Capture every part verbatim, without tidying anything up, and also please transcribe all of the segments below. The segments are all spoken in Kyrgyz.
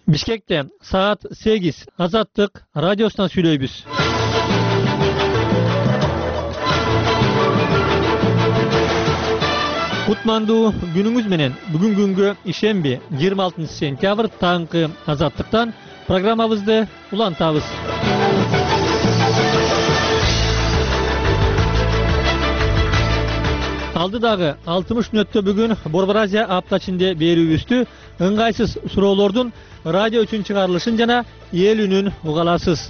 Бишкекте саат сегиз Азаттык радиосунан сүйлөйбүз. Кутмандуу күнүңүз менен бүгүн күнгө ишемби жыйырма алтынчы сентябрь таңкы Азаттыктан программабызды улантабыз. Алдыдагы алтымыш мүнөттө бүгүн Борбор Азия апта ичинде берүүбүздү ыңгайсыз суроолордун радио үчүн чыгарылышын жана эл үнүн уга аласыз.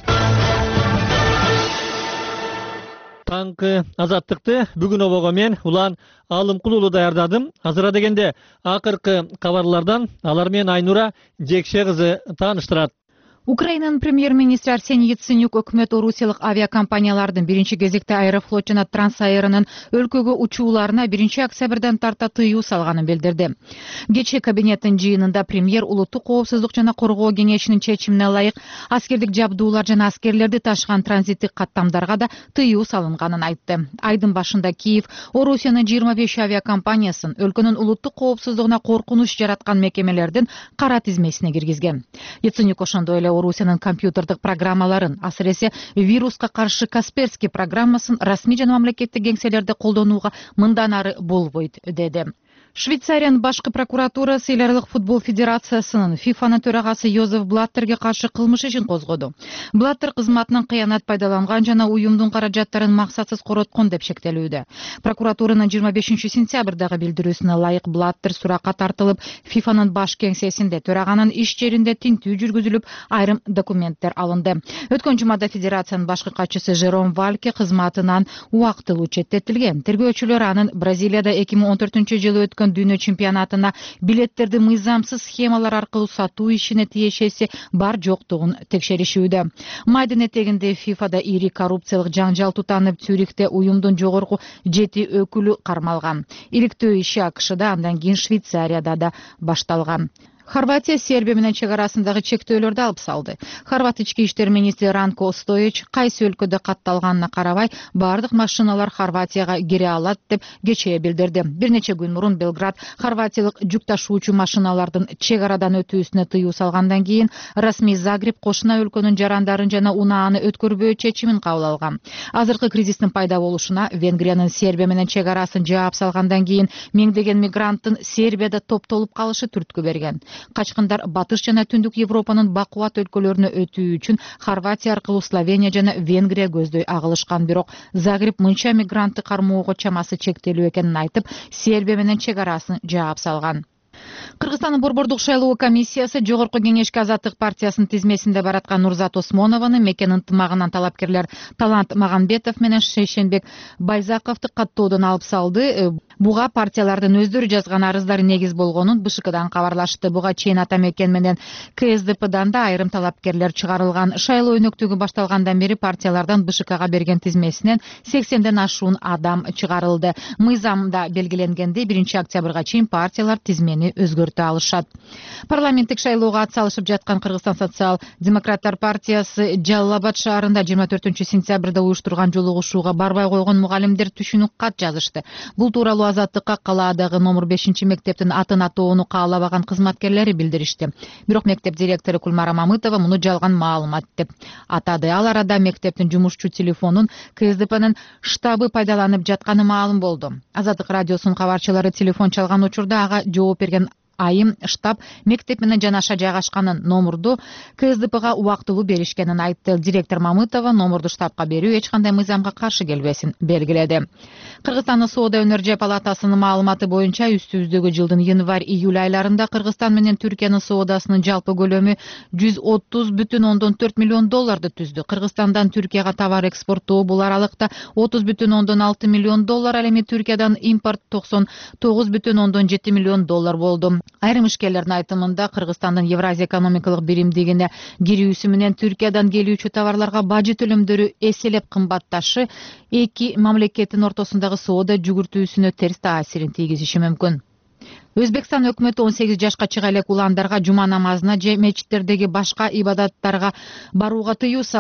Таңкы Азаттыкты бүгүн обого мен Улан Алымкулуулу даярдадым. Азыра дегенде акыркы кабарлардан алар менен Айнура Жекше кызы тааныштырат. Украинанын премьер-министри Арсений Яценюк өкмөт орусиялык авиакомпаниялардын биринчи кезекте Аэрофлот жана Трансаэронун өлкөгө учууларына биринчи октябрдан тарта тыюу салганын билдирди. Кечээ кабинеттин жыйынында премьер улуттук коопсуздук жана коргоо кеңешинин чечимине ылайык аскердик жабдуулар жана аскерлерди ташыган транзиттик каттамдарга да тыюу салынганын айтты. Айдын башында Киев Орусиянын жыйырма беш авиакомпаниясын өлкөнүн улуттук коопсуздугуна коркунуч жараткан мекемелердин кара тизмесине киргизген. Яценюк ошондой эле Орусиянын компьютердик программаларын, асыресе вируска каршы Касперский программасын расмий жана мамлекеттик кеңселерде колдонууга мындан ары болбойт деди. Швейцариянын башкы прокуратурасы эл аралык футбол федерациясынын ФИФАнын төрагасы Йозеф Блаттерге каршы кылмыш ишин козгоду. Блаттер кызматынан кыянат пайдаланган жана уюмдун каражаттарын максатсыз короткон деп шектелүүдө. Прокуратуранын жыйырма бешинчи сентябрдагы билдирүүсүнө ылайык Блаттер суракка тартылып, ФИФАнын баш кеңсесинде төраганын иш жеринде тинтүү жүргүзүлүп, айрым документтер алынды. Өткөн жумада федерациянын башкы катчысы Жером Вальке кызматынан убактылуу четтетилген. Тергөөчүлөр анын Бразилияда эки миң он төртүнчү жылы өткөн дүйнө чемпионатына билеттерди мыйзамсыз схемалар аркылуу сатуу ишине тиешеси бар жоктугун текшеришүүдө. Майдын этегинде ФИФАда ири коррупциялык жаңжал тутанып, Цюрихте уюмдун жогорку жети өкүлү кармалган. Иликтөө иши АКШда, андан кийин Швейцарияда да башталган. Хорватия Сербия менен чек арасындагы чектөөлөрдү алып салды. Хорват ички иштер министри Ранко Стоич кайсы өлкөдө катталганына карабай бардык машиналар Хорватияга кире алат деп кечээ билдирди. Бир нече күн мурун Белград хорватиялык жүк ташуучу машиналардын чек арадан өтүүсүнө тыюу салгандан кийин расмий Загреб кошуна өлкөнүн жарандарын жана унааны өткөрбөө чечимин кабыл алган. Азыркы кризистин пайда болушуна Венгриянын Сербия менен чек арасын жаап салгандан кийин миңдеген мигранттын Сербияда топтолуп калышы түрткү берген. Качкындар батыш жана түндүк Европанын бакубат өлкөлөрүнө өтүү үчүн Хорватия аркылуу Словения жана Венгрия көздөй агылышкан, бирок Загреб мынча мигрантты кармоого чамасы чектелүү экенин айтып, Сербия менен чек арасын жаап салган. Кыргызстандын борбордук шайлоо комиссиясы Жогорку кеңешке Азаттык партиясынын тизмесинде бараткан Нурзат Осмонованы мекен ынтымагынан талапкерлер Талант Магамбетов менен Шейшенбек Байзаковду каттоодон алып салды. Буга партиялардын өздөрү жазган арыздары негиз болгонун БШКдан кабарлашты. Буга чейин ата мекен менен КСДПдан да айрым талапкерлер чыгарылган. Шайлоо өнөктүгү башталгандан бери партиялардан БШКга берген тизмесинен сексенден ашуун адам чыгарылды. Мыйзамда белгиленгендей биринчи октябрга чейин партиялар тизмени өзгөртө алышат. Парламенттик шайлоого атсалышып жаткан Кыргызстан социал-демократтар партиясы Жалал Абад шаарында жыйырма төртүнчү сентябрда уюштурган жолугушууга барбай койгон мугалимдер түшүнүк кат жазышты. Бул тууралуу Азаттыкка калаадагы номер бешинчи мектептин атын атоону каалабаган кызматкерлери билдиришти. Бирок мектеп директору Кулмара Мамытова муну жалган маалымат деп атады. Ал арада мектептин жумушчу телефонун КСДПнын штабы пайдаланып жатканы маалым болду. Азаттык радиосунун кабарчылары телефон чалган учурда ага жооп берген айым штаб мектеп менен жанаша жайгашканын, номурду КСДПга убактылуу беришкенин айтты. Директор Мамытова номурду штабка берүү эч кандай мыйзамга каршы келбесин белгиледи. Кыргызстандын соода өнөр палатасынын маалыматы боюнча үстүбүздөгү жылдын январь-июль айларында Кыргызстан менен Түркиянын соодасынын жалпы көлөмү жүз отуз бүтүн ондон төрт миллион долларды түздү. Кыргызстандан Түркияга товар экспорттоо бул аралыкта отуз бүтүн ондон алты миллион доллар, ал эми Түркиядан импорт токсон тогуз бүтүн ондон жети миллион доллар болду. Айрым ишкерлердин айтымында Кыргызстандын Евразия экономикалык биримдигине кирүүсү менен Түркиядан келүүчү товарларга бажы төлөмдөрү эселеп кымбатташы эки мамлекеттин ортосундагы соода жүгүртүүсүнө терс таасирин тийгизиши мүмкүн. Өзбекстан өкмөтү он сегиз жашка чыга элек уландарга жума намазына же мечиттердеги башка ибадаттарга барууга тыюу салды.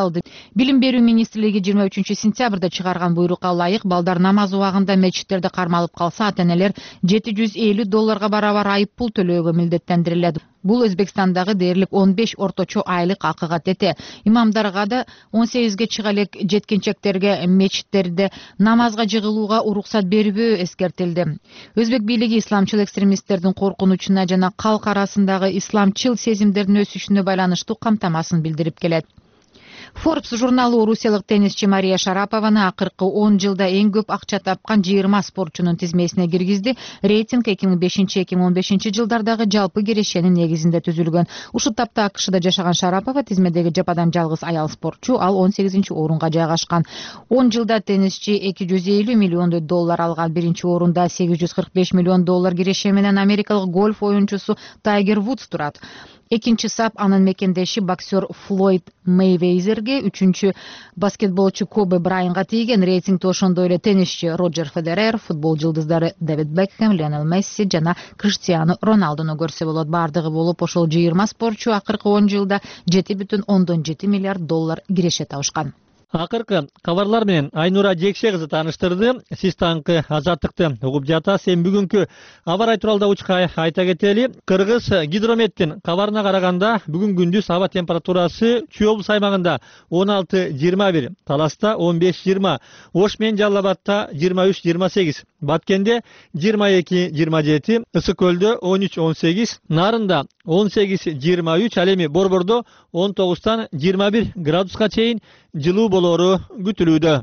Билим берүү министрлиги жыйырма үчүнчү сентябрда чыгарган буйрукка ылайык балдар намаз убагында мечиттерде кармалып калса ата-энелер жети жүз элүү долларга барабар айып пул төлөөгө милдеттендирилет. Бул Өзбекстандагы дээрлик он беш орточо айлык акыга тете. Имамдарга да он сегизге чыга элек жеткинчектерге мечиттерде намазга жыгылууга уруксат бербөө эскертилди. Өзбек бийлиги исламчыл экстремисттердин коркунучуна жана калк арасындагы исламчыл сезимдердин өсүшүнө байланыштуу камтамасын билдирип келет. Forbes журналы орусиялык теннисчи Мария Шарапованы акыркы он жылда эң көп акча тапкан жыйырма спортчунун тизмесине киргизди. Рейтинг эки миң бешинчи эки миң он бешинчи жылдардагы жалпы кирешенин негизинде түзүлгөн. Ушул тапта АКШда жашаган Шарапова тизмедеги жападан жалгыз аял спортчу, ал он сегизинчи орунга жайгашкан. он жылда теннисчи эки жүз элүү миллион доллар алган. Биринчи орунда сегиз жүз кырк беш миллион доллар киреше менен америкалык гольф оюнчусу Тайгер Вудс турат. Экинчи сап анын мекендеши боксер Флойд Мейвезерге, үчүнчү баскетболчу Кобе Брайанга тийген. Рейтингде ошондой эле теннисчи Роджер Федерер, футбол жылдыздары Дэвид Бекхэм, Лионел Месси жана Криштиану Роналдуну көрсө болот. Бардыгы болуп ошол жыйырма спортчу акыркы он жылда жети бүтүн ондон жети миллиард доллар киреше табышкан. Акыркы кабарлар менен Айнура Жекше кызы тааныштырды. Сиз таңкы Азаттыкты угуп жатасыз. Бүгүнкү аба рай тууралуу учка айта кетели. Кыргыз гидрометтин кабарына караганда бүгүн күндүз аба температурасы Чүй облус аймагында он алты жыйырма бир, Таласта он беш жыйырма, Ош менен Жалал Абадта жыйырма үч жыйырма сегиз, Баткенде жыйырма эки жыйырма жети, Ысык көлдө он үч он сегиз, Нарында он сегиз жыйырма үч, ал эми Борбордо он тогуздан жыйырма бир градуска чейин жылуу болору күтүлүүдө.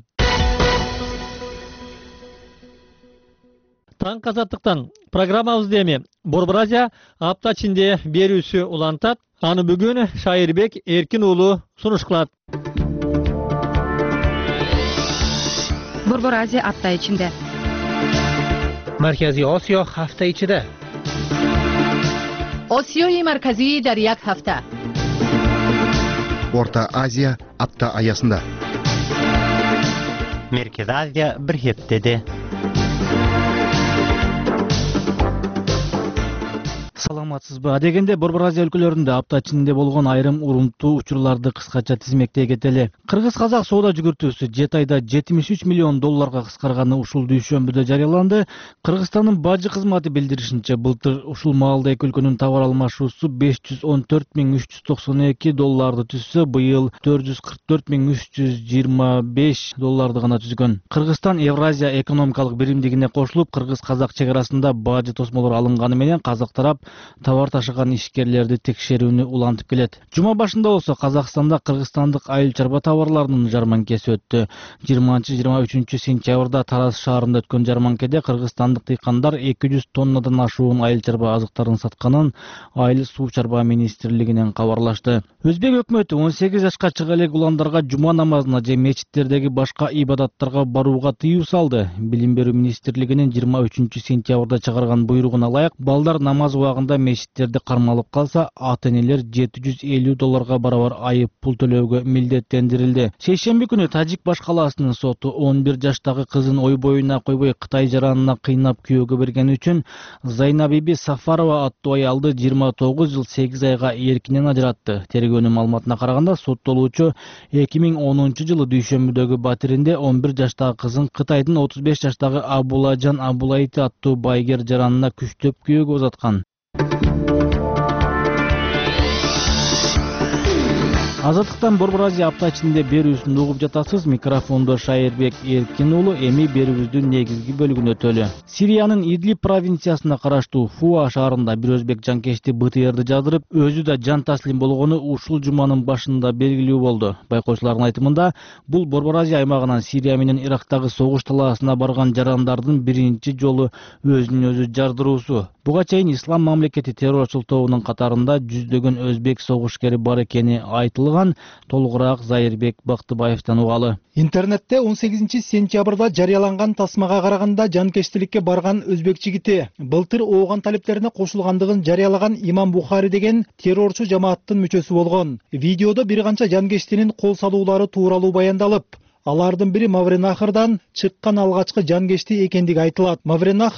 Таңкы Азаттыктан программабызды эми Борбор Азия апта ичинде берүүсү улантат. Аны бүгүн Шайырбек Эркин уулу сунуш кылат. Борбор Азия апта ичинде. Марказий Осиё ҳафта ичида. Осиёи марказии дар як ҳафта. Орта Азия апта аясында. Меркез Азия bir heftede. Саламатсызбы? Адегенде Борбор Азия өлкөлөрүндө апта ичинде болгон айрым урунтуу учурларды кыскача тизмектей кетели. Кыргыз-казак соода жүгүртүүсү жети айда жетимиш үч миллион долларга кыскарганы ушул дүйшөмбүдө жарыяланды. Кыргызстандын бажы кызматы билдиришинче, былтыр ушул маалда эки өлкөнүн товар алмашуусу беш жүз он төрт миң үч жүз токсон эки долларды түзсө, быйыл төрт жүз кырк төрт миң үч жүз жыйырма беш долларды гана түзгөн. Кыргызстан Евразия экономикалык биримдигине кошулуп, кыргыз-казак чек арасында бажы тосмолор алынганы менен казак тарап товар ташыган ишкерлерди текшерүүнү улантып келет. Жума башында болсо Казакстанда кыргызстандык айыл чарба товарларынын жарманкеси өттү. жыйырманчы жыйырма үчүнчү сентябрда Тараз шаарында өткөн жарманкеде кыргызстандык дыйкандар эки жүз тоннадан ашуун айыл чарба азыктарын сатканын Айыл суу чарба министрлигинен кабарлашты. Өзбек өкмөтү он сегиз жашка чыга элек уландарга жума намазына же мечиттердеги башка ибадаттарга барууга тыюу салды. Билим берүү министрлигинин жыйырма үчүнчү сентябрда чыгарган буйругуна ылайык, балдар намаз убагында мечиттерди кармалып калса, ата-энелер жети жүз элүү долларга барабар айып пул төлөөгө милдеттендирилди. Шейшемби күнү Тажик баш калаасынын соту он бир жаштагы кызын ой боюна койбой Кытай жаранына кыйнап күйөөгө бергени үчүн Зайнабиби Сафарова аттуу аялды жыйырма тогуз жыл сегиз айга эркинен ажыратты. Тергөөнүн маалыматына караганда, соттолуучу эки миң онунчу жылы дүйшөмбүдөгү батиринде он бир жаштагы кызын Кытайдын отуз беш жаштагы Абулажан Абулайти аттуу байгер жаранына күчтөп күйөөгө узаткан. Азаттыктан Борбор Азия апта ичинде берүүсүн угуп жатасыз. Микрофондо Шайырбек Эркин уулу. Эми берүүбүздүн негизги бөлүгүнө өтөлү. Сириянын Идлиб провинциясына караштуу Фуа шаарында бир өзбек жанкечти бэ тэ эрди жаздырып, өзү да жан таслим болгону ушул жуманын башында белгилүү болду. Байкоочулардын айтымында, бул Борбор Азия аймагынан Сирия менен Ирактагы согуш талаасына барган жарандардын биринчи жолу өзүн өзү жардыруусу. Буга чейин Ислам мамлекети террорчул тобунун катарында жүздөгөн өзбек согушкери бар экени айтылган. Толугураак Зайырбек Бактыбаевден угалы. Интернетте он сегизинчи сентябрда жарыяланган тасмага караганда жанкечтиликке барган өзбек жигити былтыр ооган талептерине кошулгандыгын жарыялаган Имам Бухари деген террорчу жамааттын мүчөсү болгон. Видеодо бир канча жанкечтинин кол салуулары тууралуу баяндалып, алардын бири Мавренахрдан чыккан алгачкы жанкечти экендиги айтылат. Мавренахр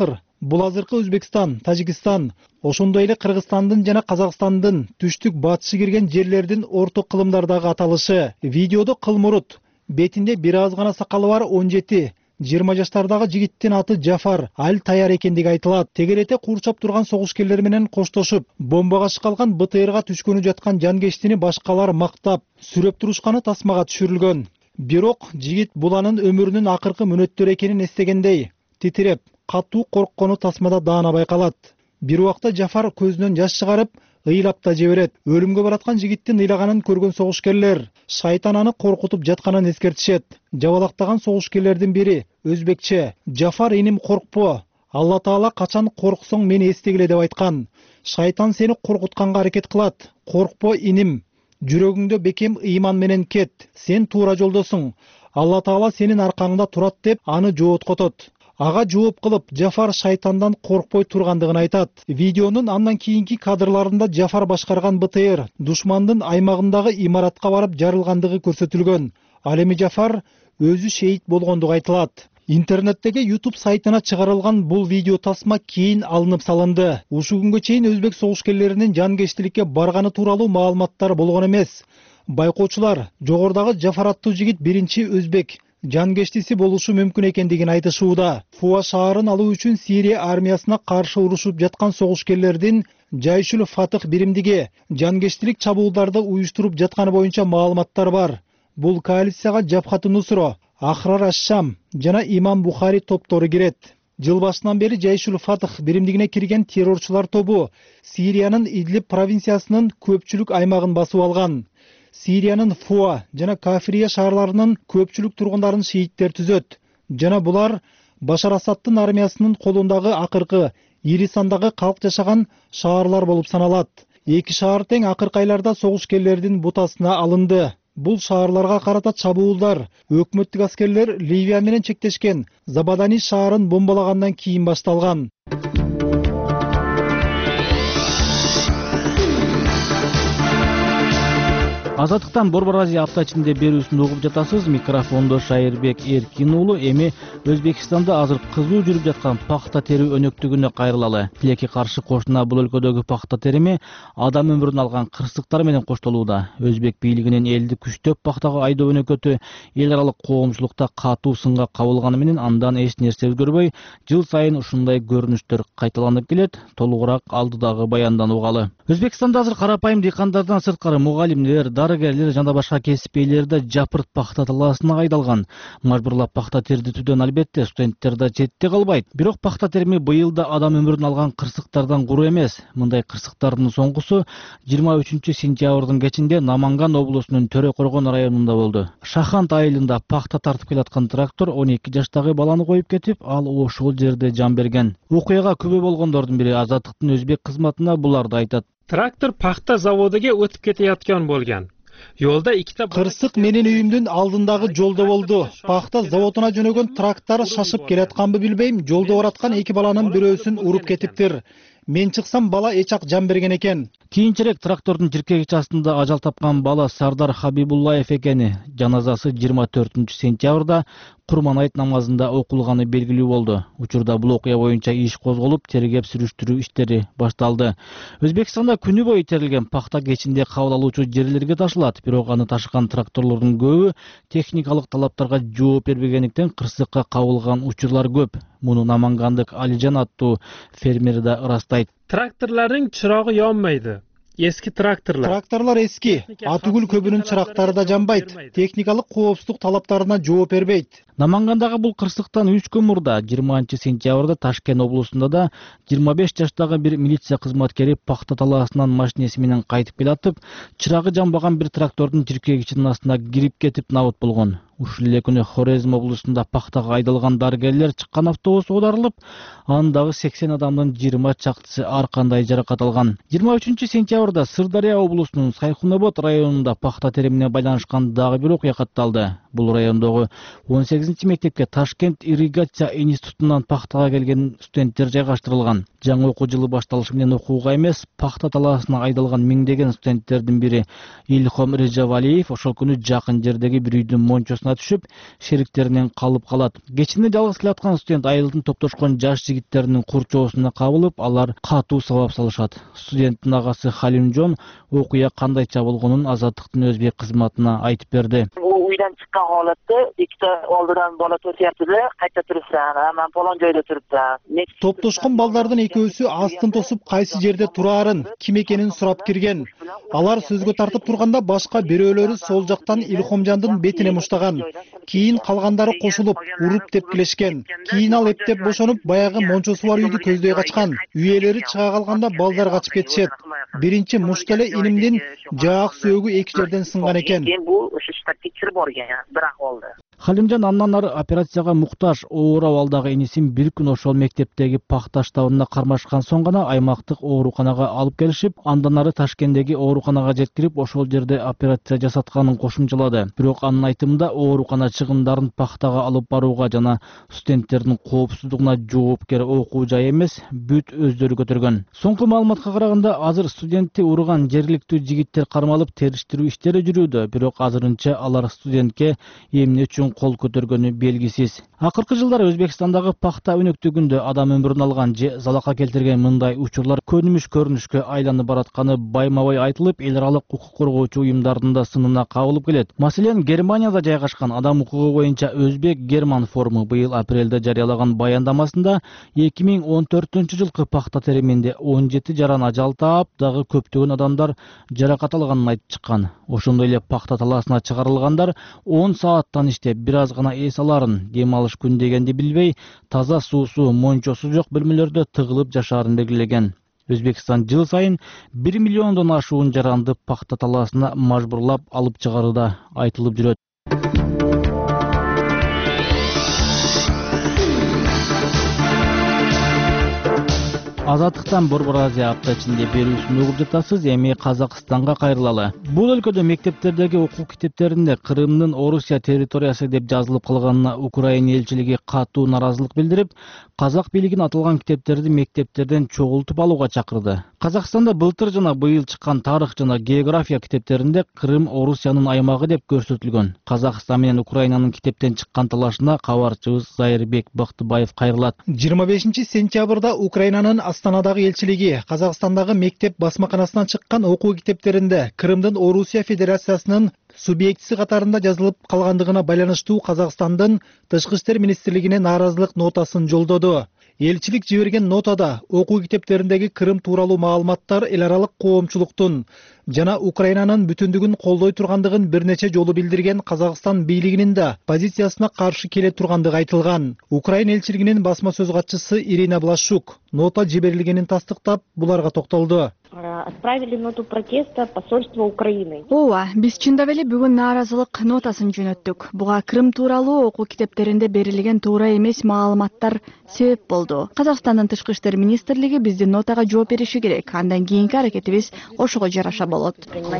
Бул азыркы Өзбекстан, Тажикстан, ошондой эле Кыргызстандын жана Казакстандын түштүк батышы кирген жерлердин орто кылымдардагы аталышы. Видеодо кылмурут бетинде бир аз гана сакалы бар он жети жыйырма жаштардагы жигиттин аты Жафар Аль Таяр экендиги айтылат. Тегерете курчап турган согушкерлер менен коштошуп, бомбага шкалган БТРга түшкөнү жаткан жангештини башкалар мактап, сүрөп турушканы тасмага түшүрүлгөн. Бирок жигит бул анын өмүрүнүн акыркы мүнөттөрү экенин эстегендей, титиреп, катуу корккону тасмада даана байкалат. Бир убакта Жафар көзүнөн жаш чыгарып, ыйлап да жиберет. Өлүмгө бараткан жигиттин ыйлаганын көргөн согушкерлер шайтан аны коркутуп жатканын эскертишет. Жабалактаган согушкерлердин бири өзбекче: "Жафар иним, коркпо. Алла Таала качан корксоң мени эстегиле" деп айткан. Шайтан сени коркутканга аракет кылат. Коркпо иним. Жүрөгүңдө бекем ыйман менен кет. Сен туура жолдосуң. Алла Таала сенин аркаңда турат деп аны жооткотот. Ага жооп кылып, Жафар шайтандан коркпой тургандыгын айтат. Видеонун андан кийинки кадрларында Жафар башкарган БТР душмандын аймагындагы имаратка барып жарылгандыгы көрсөтүлгөн. Ал эми Жафар өзү шейит болгондугу айтылат. Интернеттеги YouTube сайтына чыгарылган бул видео тасма кийин алынып салынды. Ушул күнгө чейин өзбек согушкерлеринин жангештиликке барганы тууралуу маалыматтар болгон эмес. Байкоочулар жогорудагы Жафар аттуу жигит биринчи өзбек жангештиси болушу мүмкүн экендигин айтышууда. Фуа шаарын алуу үчүн Сирия армиясына каршы урушуп жаткан согушкерлердин Жайшул Фатых биримдиги жангештилик чабуулдарды уюштуруп жатканы боюнча маалыматтар бар. Бул коалицияга Жабхат Нусро, Ахрар аш-Шам жана Имам Бухари топтору кирет. Жыл башынан бери Жайшул Фатых биримдигине кирген террорчулар тобу Сириянын Идлиб провинциясынын көпчүлүк аймагын басып алган. Сириянын Фуа жана Кафирия шаарларынын көпчүлүк тургундарын шииттер түзөт. Жана булар Башар Асадтын армиясынын колундагы акыркы ири сандагы калк жашаган шаарлар болуп саналат. Эки шаар тең акыркы айларда согушкерлердин бутасына алынды. Бул шаарларга карата чабуулдар өкмөттүк аскерлер Ливия менен чектешкен Забадани шаарын бомбалагандан кийин башталган. Азаттыктан Борбор Азия апта ичинде берүүсүн угуп жатасыз. Микрофондо Шайырбек Эркин уулу. Эми Өзбекстанда азыр кызуу жүрүп жаткан пахта терүү өнөктүгүнө кайрылалы. Тилекке каршы кошуна бул өлкөдөгү пахта терими адам өмүрүн алган кырсыктар менен коштолууда. Өзбек бийлигинин элди күчтөп пахтага айдоо өнөкөтү эл аралык коомчулукта катуу сынга кабылганы менен андан эч нерсе өзгөрбөй, жыл сайын ушундай көрүнүштөр кайталанып келет. Толугураак алдыдагы баяндан угалы. Өзбекстанда азыр карапайым дыйкандардан сырткары мугалимдер, дарыгерлер жана башка кесип ээлери да жапырт пахта талаасына айдалган. Мажбурлап пахта тердетүүдөн албетте студенттер да четте калбайт. Бирок пахта терими быйыл да адам өмүрүн алган кырсыктардан куру эмес. Мындай кырсыктардын соңгусу жыйырма үчүнчү сентябрдын кечинде Наманган облусунун Төрө Коргон районунда болду. Шахант айылында пахта тартып келаткан трактор он эки жаштагы баланы коюп кетип, ал ошол жерде жан берген. Окуяга күбө болгондордун бири Азаттыктын өзбек кызматына буларды айтат. Трактор пахта заводуга өтүп кетayotgan болгон. Yolda ikkita кырсык менин үйүмдүн алдындагы жолдо болду. Пахта заводуна жөнөгөн трактор шашып келатканбы билбейм, жолдо бараткан эки баланын бирөөсүн уруп кетиптир. Мен чыксам бала эчак жан берген экен. Кийинчерээк трактордун жиркегич астында ажал тапкан бала Сардар Хабибуллаев экени. Жаназасы жыйырма төртүнчү сентябрда Курман айт намазында окулганы белгилүү болду. Учурда бул окуя боюнча иш козголуп, тергеп сүрүштүрүү иштери башталды. Өзбекстанда күнү бою терилген пахта кечинде кабыл алуучу жерлерге ташылат, бирок аны ташыган тракторлордун көбү техникалык талаптарга жооп бербегендиктен кырсыкка кабылган учурлар көп. Муну намангандык Алижан аттуу фермер да ырастайт. Traktorlarning chirog'i yonmaydi. Eski traktorlar. Traktorlar eski. Атүгүл көбүнүн чырактары да жанбайт. Техникалык коопсуздук талаптарына жооп бербейт. Намангандагы бул кырсыктан үч күн мурда жыйырманчы сентябрда Ташкент облусунда да жыйырма беш жаштагы бир милиция кызматкери пахта талаасынан машинеси менен кайтып келатып, чырагы жанбаган бир трактордун жиркегичинин астына кирип кетип набыт болгон. Ушул эле күнү Хорезм облусунда пахтага айдалган дарыгерлер чыккан автобус оодарылып, андагы сексен адамдын жыйырма чактысы ар кандай жаракат алган. жыйырма үчүнчү сентябрда Сырдария облусунун Сайхунобод районунда пахта теримине байланышкан дагы бир окуя катталды. Бул райондогу он сегизинчи мектепке Ташкент ирригация институтунан пахтага келген студенттер жайгаштырылган. Жаңы окуу жылы башталышы менен окууга эмес, пахта талаасына айдалган миңдеген студенттердин бири Илхом Режавалиев ошол күнү жакын жердеги бир үйдүн мончосуна курсуна түшүп, шериктеринен калып калат. Кечинде жалгыз келаткан студент айылдын топтошкон жаш жигиттеринин курчоосуна кабылып, алар катуу сабап салышат. Студенттин агасы Халимжон окуя кандайча болгонун Азаттыктын өзбек кызматына айтып берди. Uydan chiqqan holatda ikkita oldidan bola o'tyapti-da, qayta turibsan, men falon joyda turibman. Топтошкон балдардын экөөсү астын тосуп кайсы жерде тураарын, ким экенин сурап кирген. Алар сөзгө тартып турганда башка бирөөлөрү сол жактан Илхомжандын бетине муштаган. Кийин калгандары кошулуп, уруп тепкилешкен. Кийин ал эптеп бошонуп, баягы мончосу бар үйдү көздөй качкан. Үй ээлери чыга калганда балдар качып кетишет. Биринчи мушт эле инимдин жаак сөөгү эки жерден сынган экен. Халимжан андан ары операцияга муктаж оор абалдагы инисин бир күн ошол мектептеги пахта штабына кармашкан соң гана аймактык ооруканага алып келишип, андан ары Ташкенттеги ооруканага жеткирип, ошол жерде операция жасатканын кошумчалады. Бирок анын айтымында оорукана чыгымдарын пахтага алып барууга жана студенттердин коопсуздугуна жоопкер окуу жай эмес, бүт өздөрү көтөргөн. Соңку маалыматка караганда, азыр студентти урган жергиликтүү жигиттер кармалып териштирүү иштери жүрүүдө, бирок азырынча алар студентке эмне үчүн кол көтөргөнү белгисиз. Акыркы жылдары Өзбекстандагы пахта өнөктүгүндө адам өмүрүн алган же залакка келтирген мындай учурлар көнүмүш көрүнүшкө айланып баратканы байма-бай айтылып, эл аралык укук коргоочу уюмдардын да сынына кабылып келет. Маселен, Германияда жайгашкан адам укугу боюнча Өзбек-Герман форуму быйыл апрелде жарыялаган баяндамасында эки миң он төртүнчү жылкы пахта териминде он жети жаран ажал таап, дагы көптөгөн адамдар жаракат алганын айтып чыккан. Ошондой эле пахта талаасына чыгарылгандар он сааттан иштеп, бир аз гана эс аларын, дем алыш күн дегенди билбей, таза суусу, мончосу жок бөлмөлөрдө тыгылып жашаарын белгилеген. Өзбекстан жыл сайын бир миллиондон ашуун жаранды пахта талаасына мажбурлап алып чыгаруда айтылып жүрөт. Азаттыктан Борбор Азия апта ичинде берүүсүн угуп жатасыз. Эми Казакстанга кайрылалы. Бул өлкөдө мектептердеги окуу китептеринде Крымдын Орусия территориясы деп жазылып калганына Украина элчилиги катуу наразылык билдирип, казак бийлигин аталган китептерди мектептерден чогултуп алууга чакырды. Казакстанда былтыр жана быйыл чыккан тарых жана география китептеринде Крым Орусиянын аймагы деп көрсөтүлгөн. Казакстан менен Украинанын китептен чыккан талашына кабарчыбыз Зайырбек Бактыбаев кайрылат. жыйырма бешинчи сентябрда Украинанын Астанадагы элчилиги Казакстандагы мектеп басмаканасынан чыккан окуу китептеринде Крымдын Орусия Федерациясынын субъектиси катарында жазылып калгандыгына байланыштуу Казакстандын Тышкы иштер министрлигине нааразылык нотасын жолдоду. Элчилик жиберген нотада окуу китептериндеги Крым тууралуу маалыматтар эл аралык коомчулуктун жана Украинанын бүтүндүгүн колдой тургандыгын бир нече жолу билдирген Казакстан бийлигинин да позициясына каршы келе тургандыгы айтылган. Украина элчилигинин басма сөз катчысы Ирина Блашук нота жиберилгенин тастыктап, буларга токтолду. Отправили ноту протеста посольство Украины. Ооба, биз чындап эле бүгүн нааразылык нотасын жөнөттүк. Буга Крым тууралуу окуу китептеринде берилген туура эмес маалыматтар себеп болду. Казакстандын Тышкы иштер министрлиги биздин нотага жооп бериши керек. Андан кийинки аракетибиз ошого жараша болот.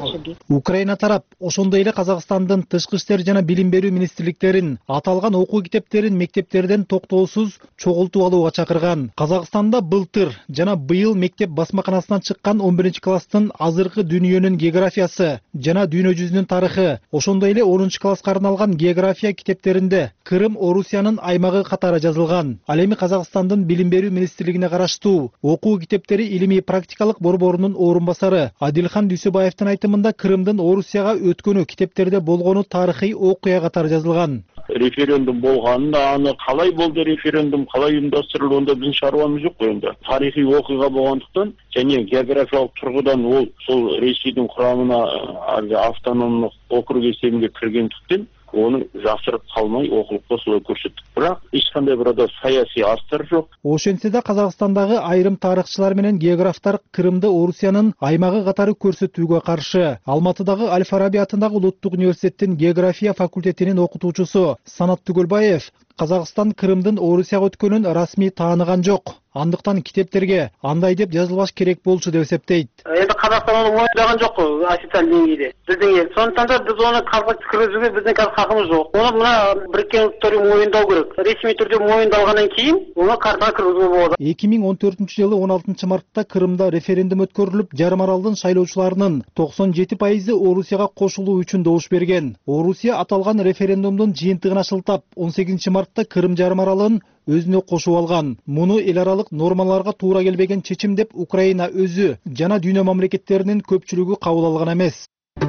Украина тарап ошондой эле Казакстандын Тышкы иштер жана билим берүү министрликтерин аталган окуу китептерин мектептерден токтоосуз чогултуп алууга чакырган. Казакстанда былтыр жана быйыл мектеп басмаканасынан чыккан он биринчи класстын азыркы дүйнөнүн географиясы жана дүйнө жүзүнүн тарыхы, ошондой эле онунчу класска арналган география китептеринде Крым Орусиянын аймагы катары жазылган. Ал эми Казакстандын билим берүү министрлигине караштуу окуу китептери илимий практикалык борборунун орун басары Адилхан Дүйсөбаевдин айтымында Крымдын Орусияга өткөнү китептерде болгону тарыхый окуя катары жазылган. Референдум болгонунда аны калай болду, референдум калай уюмдаштырылды, биздин шаруамыз жок коюнда. Тарыхый окуя болгондуктан және географиялык тургудан ол сол Ресейдин курамына автономдук округ эсебинде киргендиктен onu жасырып калмай окулукта солай көрсөттүк. Бирок эч кандай бир да саясий астар жок. Ошентсе да Казакстандагы айрым тарыхчылар менен географтар Крымды Орусиянын аймагы катары көрсөтүүгө каршы. Алматыдагы Аль-Фараби атындагы Улуттук университеттин география факультетинин окутуучусу Санат Түгөлбаев Казакстан Крымдын Орусияга өткөнүн расмий тааныган жок. Андыктан китептерге андай деп жазылбаш керек болчу деп эсептейт. Эми Казакстан аны мойындаган жок официалдуу деңгээлде. Биздин эл. Сондуктан да биз аны киргизүүгө биздин хакыбыз жок. Аны мына Бириккен Улуттар Уюму моюндоо керек. Ресми түрдө моюндалгандан кийин аны картага киргизүүгө болот. эки миң он төртүнчү жылы он алтынчы мартта Крымда референдум өткөрүлүп, жарым аралдын шайлоочуларынын токсон жети пайызы Орусияга кошулуу үчүн добуш берген. Орусия аталган референдумдун жыйынтыгына шылтап он сегизинчи мартта Крым жарым аралын өзүнө кошуп алган. Муну эл аралык нормаларга туура келбеген чечим деп Украина өзү жана дүйнө мамлекеттеринин көпчүлүгү кабыл алган эмес.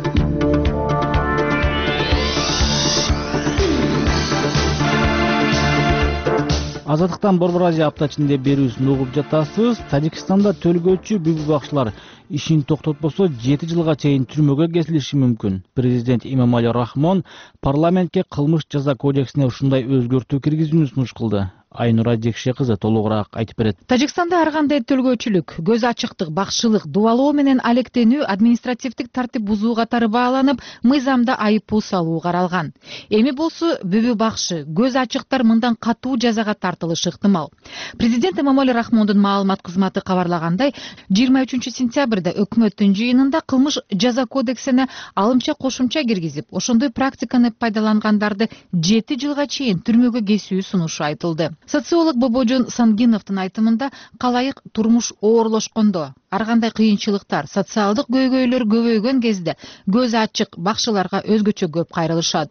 Азаттыктан Борбор Азия аптачында берүүсүн угуп жатасыз. Тажикстанда төлгөөчү бүбү бакчылар ишин токтотпосо жети жылга чейин түрмөгө кесилиши мүмкүн. Президент Имамали Рахмон парламентке кылмыш жаза кодексине ушундай өзгөртүү киргизүүнү сунуш кылды. Айнура Жекше кызы толугураак айтып берет. Тажикстанда ар кандай төлгөөчүлүк, көз ачыктык, бакшылык, дубалоо менен алектенүү административдик тартип бузуу катары бааланып, мыйзамда айыппул салуу каралган. Эми болсо бүбү бакшы, көз ачыктар мындан катуу жазага тартылышы ыктымал. Президент Имамали Рахмондун маалымат кызматы кабарлагандай, жыйырма үчүнчү сентябрда өкмөттүн жыйынында кылмыш жаза кодексине алымча кошумча киргизип, ошондой практиканы пайдалангандарды жети жылга чейин түрмөгө кесүү сунушу айтылды. Социолог Бобожон Сангиновдун айтымында, калайык турмуш оорлошкондо, ар кандай кыйынчылыктар, социалдык көйгөйлөр көбөйгөн кезде көз ачык бакчыларга өзгөчө көп кайрылышат.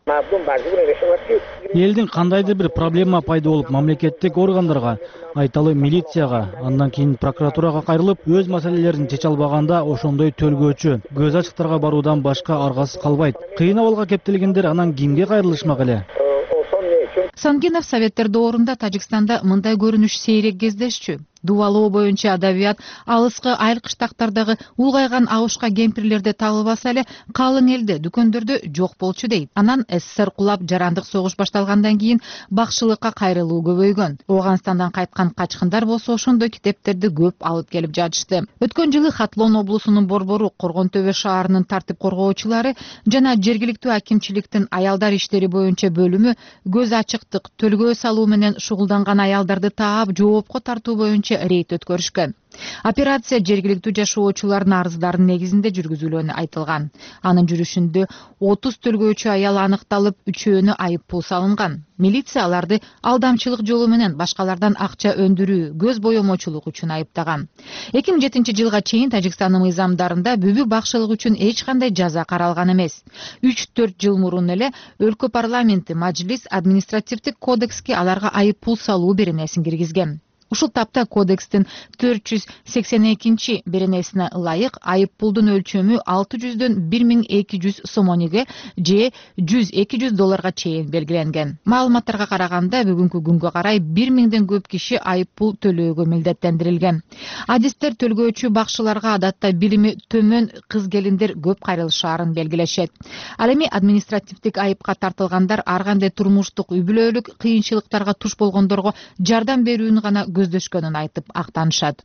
Элдин кандайдыр бир проблема пайда болуп, мамлекеттик органдарга, айталы милицияга, андан кийин прокуратурага кайрылып, өз маселелерин чече албаганда ошондой төлгөөчү көз ачыктарга баруудан башка аргасы калбайт. Кыйын абалга кептелгендер анан кимге кайрылышмак эле? Сангинов советтер доорунда Тажикстанда мындай көрүнүш сейрек кездешчү. Дубалоо боюнча адабият алыскы айыл кыштактардагы улгайган абышка кемпирлерди табылбаса эле калың элде, дүкөндөрдө жок болчу дейт. Анан СССР кулап, жарандык согуш башталгандан кийин бакшылыкка кайрылуу көбөйгөн. Ооганстандан кайткан качкындар болсо ошондой китептерди көп алып келип жатышты. Өткөн жылы Хатлон облусунун борбору Коргон Төбө шаарынын тартип коргоочулары жана жергиликтүү акимчиликтин аялдар иштери боюнча бөлүмү көз ачыктык, төлгөө салуу менен шугулданган аялдарды таап, жоопко тартуу боюнча рейд өткөрүшкөн. Операция жергиликтүү жашоочулардын арыздарын негизинде жүргүзүлгөнү айтылган. Анын жүрүшүндө отуз төлгөөчү аял аныкталып, үчөөнү айыппул салынган. Милиция аларды алдамчылык жолу менен башкалардан акча өндүрүү, көз боемочулук үчүн айыптаган. эки миң жетинчи жылга чейин Тажикстандын мыйзамдарында бүбү бакшылык үчүн эч кандай жаза каралган эмес. үч төрт жыл мурун эле өлкө парламенти Мажилис административдик кодекске аларга айыппул салуу беренесин киргизген. Ушул тапта кодекстин төрт жүз сексен экинчи беренесине ылайык айыппулдун өлчөмү алты жүздөн бир миң эки жүз сомониге же жүз эки жүз долларга чейин белгиленген. Маалыматтарга караганда бүгүнкү күнгө карай бир миңден көп киши айыппул төлөөгө милдеттендирилген. Адистер төлгөөчү бакшыларга адатта билими төмөн кыз-келиндер көп кайрылышаарын белгилешет. Ал эми административдик айыпка тартылгандар ар кандай турмуштук үй-бүлөлүк кыйынчылыктарга туш болгондорго жардам берүүнү гана көздөшкөнүн айтып актанышат.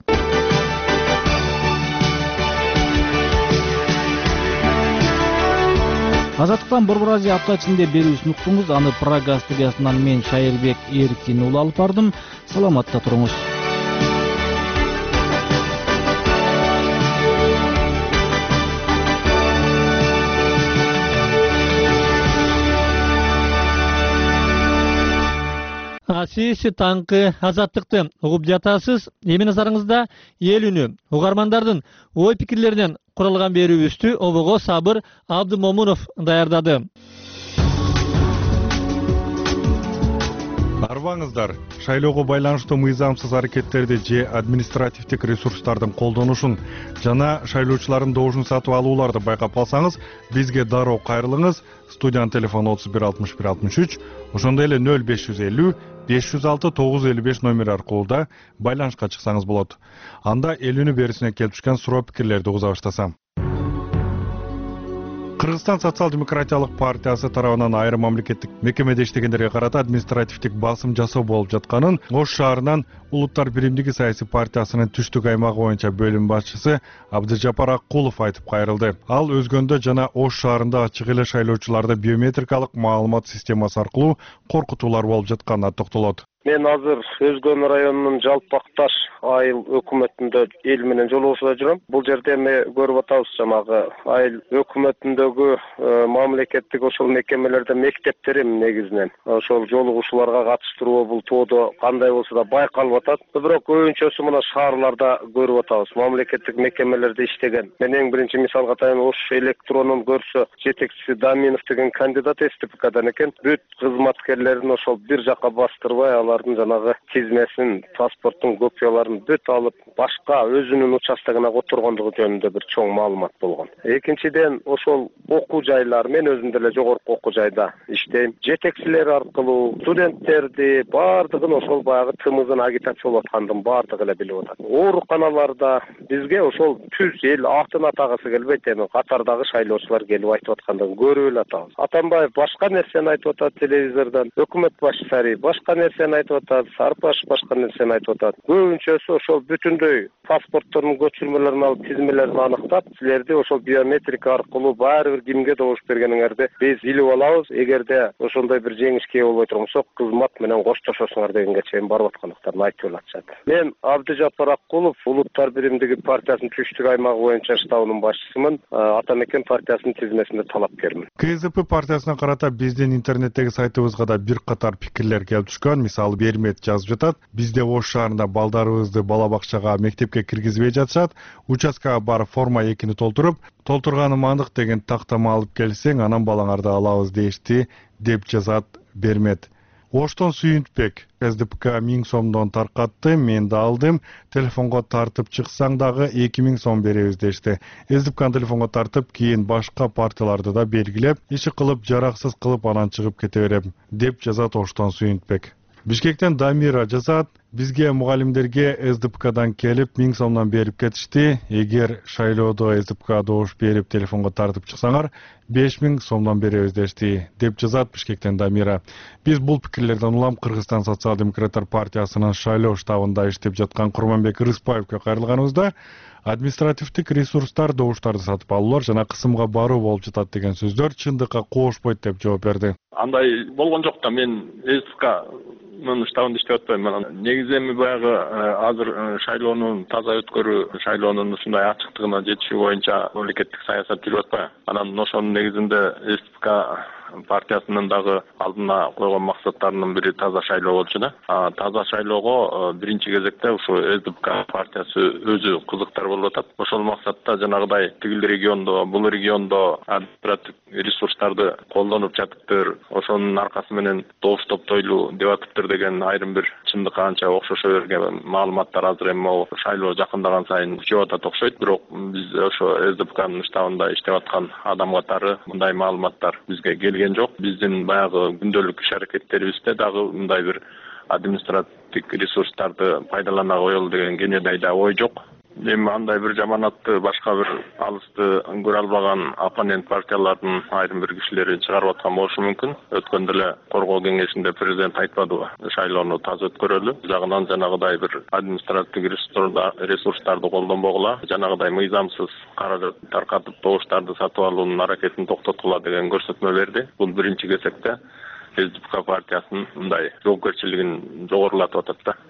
Азаттыктан Борбор Азия аптачында берүүсүн уктуңуз. Аны Прага студиясынан мен Шайырбек Эркин уулу алып бардым. Саламатта туруңуз. Сиз таңкы азаттыкты угуп жатасыз. Эми назарыңызда эл үнү угармандардын ой пикирлеринен куралган берүүбүздү обого Сабыр Абдымомунов даярдады. Арбаңыздар, шайлоого байланыштуу мыйзамсыз аракеттерди же административдик ресурстардын колдонушун жана шайлоочулардын добушун сатып алууларды байкап калсаңыз, бизге дароо кайрылыңыз. Студиянын телефону отуз бир алтымыш бир алтымыш үч, ошондой эле нөл беш жүз элүү беш жүз алты тогуз жүз элүү беш номери аркылуу да байланышка чыксаңыз болот. Анда эл үнү берүүсүнө келип түшкөн суроо пикирлерди угуза баштасам. Кыргызстан социал-демократиялык партиясы тарабынан айрым мамлекеттик мекемеде иштегендерге карата административдик басым жасоо болуп жатканын Ош шаарынан Улуттар биримдиги саясий партиясынын түштүк аймагы боюнча бөлүм башчысы Абдыжапар Аккулов айтып кайрылды. Ал өзгөндө жана Ош шаарында ачык эле шайлоочуларды биометрикалык маалымат системасы аркылуу коркутуулар болуп жатканына токтолот. Мен азыр Өзгөн районунун Жалпак Таш айыл өкмөтүндө эл менен жолугушууда жүрөм. Бул жерде эми көрүп атабыз жанагы айыл өкмөтүндөгү мамлекеттик ошол мекемелерде мектептерим негизинен ошол жолугушууларга катыштыруу бул тоодо кандай болсо да байкалып атат. Бирок көбүнчөсү мына шаарларда көрүп атабыз. Мамлекеттик мекемелерде иштеген. Мен эң биринчи мисалга атайын, Ош электронун көрсө жетекчиси Даминов деген кандидат СТПКдан экен. Бүт кызматкерлерин ошол бир жакка бастырбай алардын жанагы тизмесин, паспорттун копияларын бүт алып, башка өзүнүн участогуна которгондугу жөнүндө бир чоң маалымат болгон. Экинчиден, ошол окуу жайлар, мен өзүм деле жогорку окуу жайда иштейм. Жетекчилер аркылуу студенттерди баардыгын ошол баягы тымызын агитациялап аткандын баардыгы эле билип атат. Ооруканаларда бизге ошол түз эл атын атагысы келбейт, эми катардагы шайлоочулар келип айтып аткандыгын көрүп эле атабыз. Атамбаев башка нерсени айтып атат телевизордон, өкмөт башчысы башка нерсени айтып атат, Сарпаш башка нерсени айтып атат. Көбүнчөсү ошол бүтүндөй паспорттордун көчүрмөлөрүн алып, тизмелерин аныктап, силерди ошол биометрика аркылуу баары бир кимге добуш бергениңерди биз билип алабыз. Эгерде ошондой бир жеңишке болбой тургансак, кызмат менен коштошосуңар дегенге чейин барып аткандыктарын айтып атышат. Мен Абдыжапар Аккулов, Улуттар биримдиги партиясынын түштүк аймагы боюнча штабынын башчысымын. Ата мекен партиясынын тизмесинде талапкермин. КСДП партиясына карата биздин интернеттеги сайтыбызга да бир катар пикирлер келип түшкөн. Мисалы Бермет жазып жатат: бизде Ош шаарында балдарыбызды бала бакчага, мектепке киргизбей жатышат. Участкага барып форма экини толтуруп, толтурганым анык деген тактама алып келсең, анан балаңарды алабыз дешти, деп жазат Бермет. Оштон Сүйүнтбек КСДПка миң сомдон таркатты, мен да алдым. Телефонго тартып чыксаң дагы эки миң сом беребиз дешти. СДПканы телефонго тартып, кийин башка партияларды да белгилеп, иши кылып, жараксыз кылып анан чыгып кете берем, деп жазат Оштон Сүйүнтбек. Бишкектен Дамира жазат: бизге мугалимдерге СДПкдан келип миң сомдон берип кетишти. Эгер шайлоодо СДПка добуш берип телефонго тартып чыксаңар, беш миң сомдон беребиз дешти, деп жазат Бишкектен Дамира. Биз бул пикирлерден улам Кыргызстан социал-демократтар партиясынын шайлоо штабында иштеп жаткан Курманбек Рыспаевке кайрылганыбызда административдик ресурстар, добуштарды сатып алуулар жана кысымга баруу болуп жатат деген сөздөр чындыкка коошпойт деп жооп берди. Андай болгон жок да, мен СДПК Мен штабында иштеп атпайм. Негизи эми баягы азыр шайлоонун таза өткөрүү, шайлоонун ушундай ачыктыгына жетиши боюнча мамлекеттик саясат жүрүп атпайбы. Анан ошонун негизинде СДПК партиясынын дагы алдына койгон максаттарынын бири таза шайлоо болчу да. Таза шайлоого биринчи кезекте ушу СДПК партиясы өзү кызыктар болуп атат. Ошол максатта жанагыдай тигил региондо, бул региондо административдик ресурстарды колдонуп жатыптыр. Ошонун аркасы менен добуш топтойлуу деп атыптыр деген айрым бир чындыкка анча окшошо берген маалыматтар азыр эми могу шайлоо жакындаган сайын күчөп атат окшойт. Бирок биз ошо СДПКнын штабында иштеп аткан адам катары мындай маалыматтар бизге келген жок. Биздин баягы күндөлүк иш аракеттерибизде дагы мындай бир административдик ресурстарды пайдалана коелу деген кенедей да ой жок. Эми андай бир жаманатты башка бир алысты көрө албаган оппонент партиялардын айрым бир кишилери чыгарып аткан болушу мүмкүн. Өткөндө эле коргоо кеңешинде президент айтпадыбы, шайлоону таза өткөрөлү, жагынан жанагыдай бир административдик ресурстарды колдонбогула, жанагыдай мыйзамсыз каражат таркатып добуштарды сатып алуунун аракетин токтоткула деген көрсөтмө берди. Бул биринчи кезекте СДПК партиясынын мындай жоопкерчилигин жогорулатып атат да.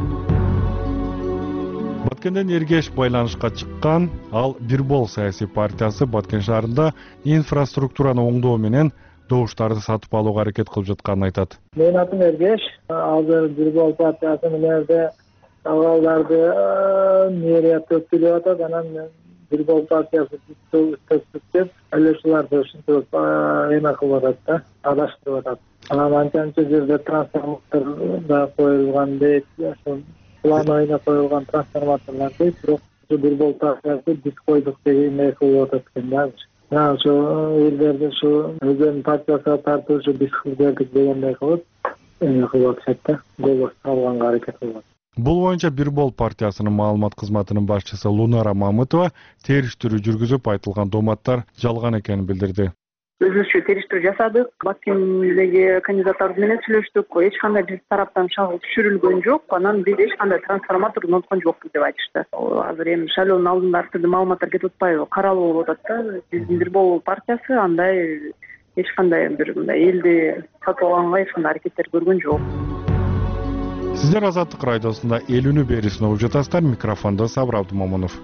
Баткенден Эргеш байланышка чыккан, ал Бирбол саясий партиясы Баткен шаарында инфраструктураны оңдоо менен добуштарды сатып алууга аракет кылып жатканын айтат. Менин атым Эргеш, азыр Бирбол партиясы менен абалдарды мэрия төктүлүп атат, анан Бирбол партиясы төктүп, элечиларды ушинтип эме кылып атат да, адаштырып атат. Анан анча-анча жерде трансформатор да коюлган дейт, план ойына коюлган трансформаторлор дейт, бирок Бирбол партиясы биз койдук деген эме кылып атат экен да. Мына ошо элдерди ушу өзүнүн партиясына тартуушу биз бердик дегендей кылып эме кылып атышат да, голос алганга аракет кылып атат. Бул боюнча Бир Бол партиясынын маалымат кызматынын башчысы Лунара Мамытова териштирүү жүргүзүп, айтылган дооматтар жалган экенин билдирди. Өзүбүзчө териштирүү жасадык. Бакимдеги кандидаттар менен сүйлөштүк. Эч кандай биз тараптан шагыл түшүрүлгөн жок. Анан биз эч кандай трансформатор орноткон жокпуз деп айтышты. Азыр эми шайлоонун алдында ар түрдүү маалыматтар кетип атпайбы? Каралуу болуп атат да. Биздин Бир Бол партиясы андай эч кандай бир мындай элди сатып алганга эч кандай аракеттер көргөн жок. Сиздер Азаттык радиосунда элүүнү берисин угуп жатасыздар. Микрофондо Сабыр Абдымомунов.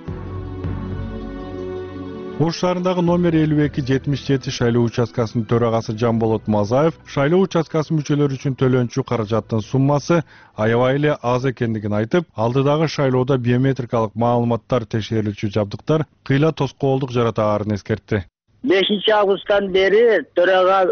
Ош шаарындагы номер элүү эки жетимиш жети шайлоо участкасынын төрагасы Жамболот Мазаев шайлоо участкасы мүчөлөрү үчүн төлөнчү каражаттын суммасы аябай эле аз экендигин айтып, алдыдагы шайлоодо биометрикалык маалыматтар текшерилүүчү жабдыктар кыйла тоскоолдук жаратаарын эскертти. бешинчи августтан бери төрага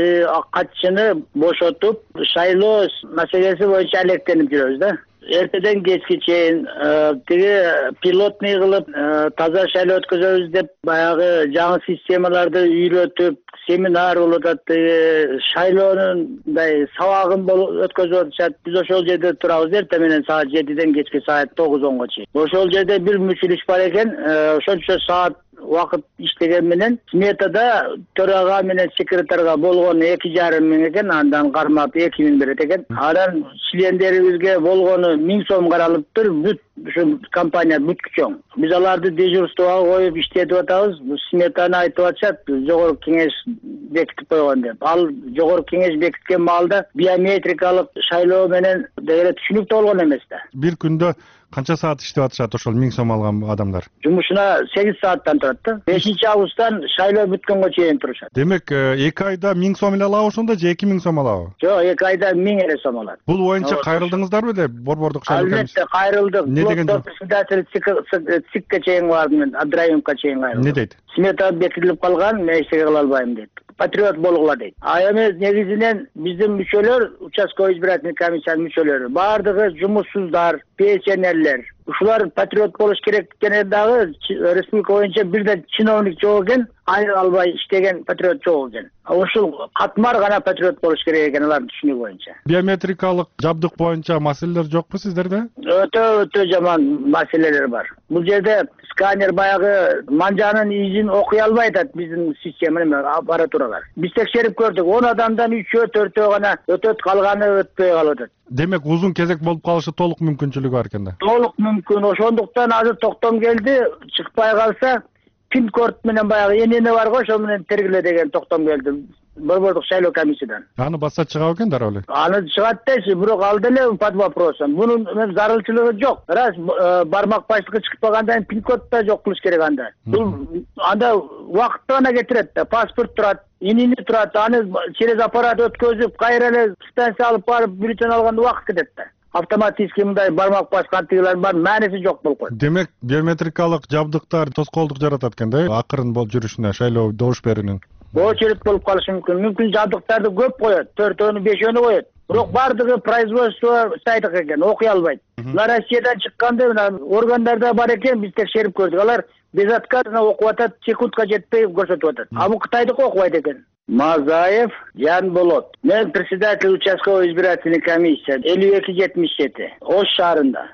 катчыны бошотуп, шайлоо маселеси боюнча алектенип жүрөбүз да. Эртеден кечке чейин тиги пилотный кылып таза шайлоо өткөзөбүз деп баягы жаңы системаларды үйрөтүп, семинар болуп атат. Шайлоонун мындай сабагын өткөзүп атышат. Биз ошол жерде турабыз эртең менен саат жетиден кечке саат тогуз онго чейин. Ошол жерде бир мүчүлүш бар экен. Ошончо саат убакыт иштеген менен сметада төрага менен секретарга болгону эки жарым миң экен, андан кармап эки миң берет экен. Анан члендерибизге болгону миң сом каралыптыр. Бүт ушу компания бүткү чоң. Биз аларды дежурствого коюп иштетип атабыз. Бул сметаны айтып атышат, жогорку кеңеш бекитип койгон деп. Ал жогорку кеңеш бекиткен маалда биометрикалык шайлоо менен дегеле түшүнүктүү болгон эмес да. Бир күндө канча саат иштеп атышат ошол миң сом алган адамдар? Жумушуна сегиз сааттан турат да. бешинчи августтан шайлоо бүткөнгө чейин турушат. Демек, эки айда миң сом эле алабы ошондо же эки миң сом алабы? Жок, эки айда миң эле сом алат. Бул боюнча кайрылдыңыздарбы эле Борбордук шайлоо комиссиясына? Албетте кайрылдык. Не деген жок? Председатель ЦИКке чейин бардым, Абдраимовго чейин кайрылдым. Не дейт? Смета бекитилип калган, мен эчтеке кыла албайм дейт. Патриот болгула дейт. А эми негизинен биздин мүчөлөр, участковый избирательный комиссиянын мүчөлөрү, бардыгы жумушсуздар, пенсионерлер. Ушулар патриот болуш керек экен дагы республика боюнча бирден чиновник жок экен, айрыла албай иштеген патриот жок экен. Ушул катмар гана патриот болуш керек экен алардын түшүнүгү боюнча. Биометрикалык жабдык боюнча маселелер жокпу сиздерде? Өтө өтө жаман маселелер бар. Бул жерде сканер баягы манжанын изин окуй албай атат биздин система аппаратуралар. Биз текшерип көрдүк, он адамдан үчөө төртөө гана өтөт, калганы өтпөй калып атат. Демек, узун кезек болуп калышы толук мүмкүнчүлүгү бар экен да. Толук мүмкүн. Ошондуктан азыр токтом келди, чыкпай калса пин код менен баягы энене бар го, ошо менен тергиле деген токтом келди. Борбордук шайлоо комиссиядан. Аны басса чыгабы экен дароо эле? Аны чыгат дейси, бирок ал деле под вопросом. Бунун зарылчылыгы жок. Раз бармак башчылыкка чыгып калгандан пин код да жок кылыш керек анда. Бул анда убакытты гана кетирет да, паспорт турат, инини турат, аны через аппарат өткөзүп, кайра эле станция алып барып бюллетень алганда убакыт кетет да. Автоматически мындай бармак баскандыгылар бар, мааниси жок болуп койт. Демек, биометрикалык жабдыктар тоскоолдук жаратат экен да, акырын болуп жүрүшүнө, шайлоо добуш берүүнүн. Очередь болуп калышы мүмкүн. Мүмкүн жабдыктарды көп коет, төртөөнү, бешөөнү коет. Бирок бардыгы производство сайтык экен, окуй албайт. Мына Россиядан чыкканда мына органдарда бар экен, биз текшерип көрдүк. Алар безотказно окуп атат, секундка жетпей көрсөтүп атат. А бул Кытайдыкы окубайт экен. Мазаев Жамболот. Мен председатель участковой избирательной комиссии элүү эки жетимиш жети. Ош шаарында.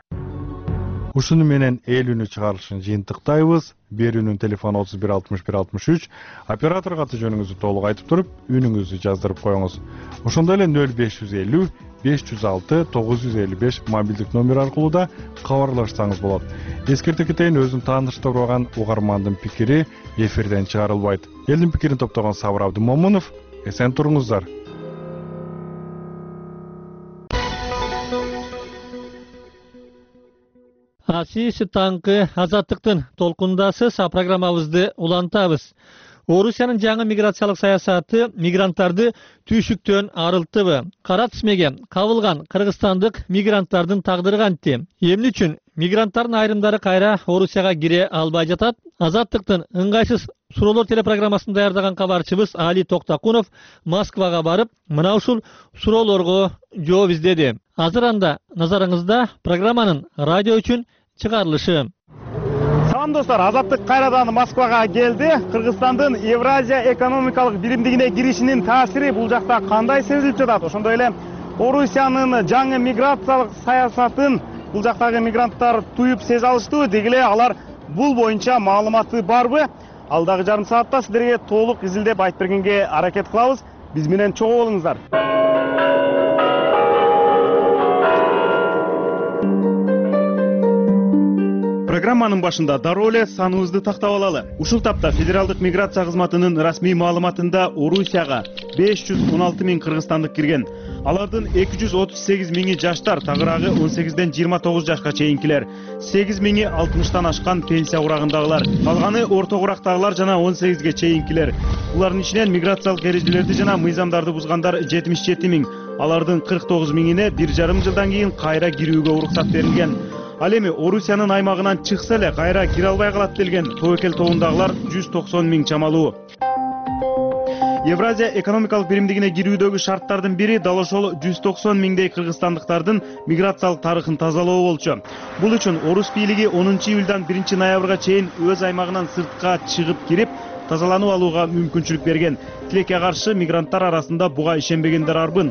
Ушуну менен элүүнү чыгарылышын жыйынтыктайбыз. Берүүнүн телефону отуз бир алтымыш бир алтымыш үч. Операторго аты жөнүңүздү толук айтып туруп, үнүңүздү жаздырып коюңуз. Ошондой эле нөл беш жүз элүү беш жүз алты тогуз жүз элүү беш мобилдик номер аркылуу да кабарлашсаңыз болот. Эскерте кетейин, өзүн тааныштырбаган угармандын пикири эфирден чыгарылбайт. Элдин пикирин топтогон Сабыр Абдымомунов, эсен туруңуздар. Сиз таңкы Азаттыктын толкундасыз, программабызды улантабыз. Орусиянын жаңы миграциялык саясаты мигранттарды түйшүктөн арылтыбы? Кара тизмеге кабылган кыргызстандык мигранттардын тагдыры кантти? Эмне үчүн мигранттардын айрымдары кайра Орусияга кире албай жатат? Азаттыктын ыңгайсыз суроолор телепрограммасын даярдаган кабарчыбыз Али Токтакунов Москвага барып, мына ушул суроолорго жооп издеди. Азыр анда назарыңызда программанын радио үчүн чыгарылышы. Салам достор, Азаттык кайрадан Москвага келди. Кыргызстандын Евразия экономикалык биримдигине киришинин таасири бул жакта кандай сезилип жатат? Ошондой эле Орусиянын жаңы миграциялык саясатын бул жактагы мигранттар туюп сезе алыштыбы, деги эле алар бул боюнча маалыматы барбы? Алдагы жарым саатта сиздерге толук изилдеп айтып бергенге аракет кылабыз. Биз менен чогуу болуңуздар. Программанын башында дароо эле саныбызды тактап алалы. Ушул тапта Федералдык миграция кызматынын расмий маалыматында Орусияга беш жүз он алты миң кыргызстандык кирген. Алардын эки жүз отуз сегиз миңи жаштар, тагыраагы он сегизден жыйырма тогуз жашка чейинкилер. сегиз миңи алтымыштан ашкан пенсия курагындагылар. Калганы орто курактагылар жана он сегизге чейинкилер. Булардын ичинен миграциялык эрежелерди жана мыйзамдарды бузгандар жетимиш жети миң. Алардын кырк тогуз миңине бир жарым жылдан кийин кайра кирүүгө уруксат берилген. Ал эми Орусиянын аймагынан чыкса эле кайра кире албай калат делген тобокел тобундагылар жүз токсон миң чамалуу. Евразия экономикалык биримдигине кирүүдөгү шарттардын бири дал ошол жүз токсон миңдей кыргызстандыктардын миграциялык тарыхын тазалоо болчу. Бул үчүн Орус бийлиги онунчу июлдан биринчи ноябрга чейин өз аймагынан сыртка чыгып кирип, тазаланып алууга мүмкүнчүлүк берген. Тилекке каршы мигранттар арасында буга ишенбегендер арбын.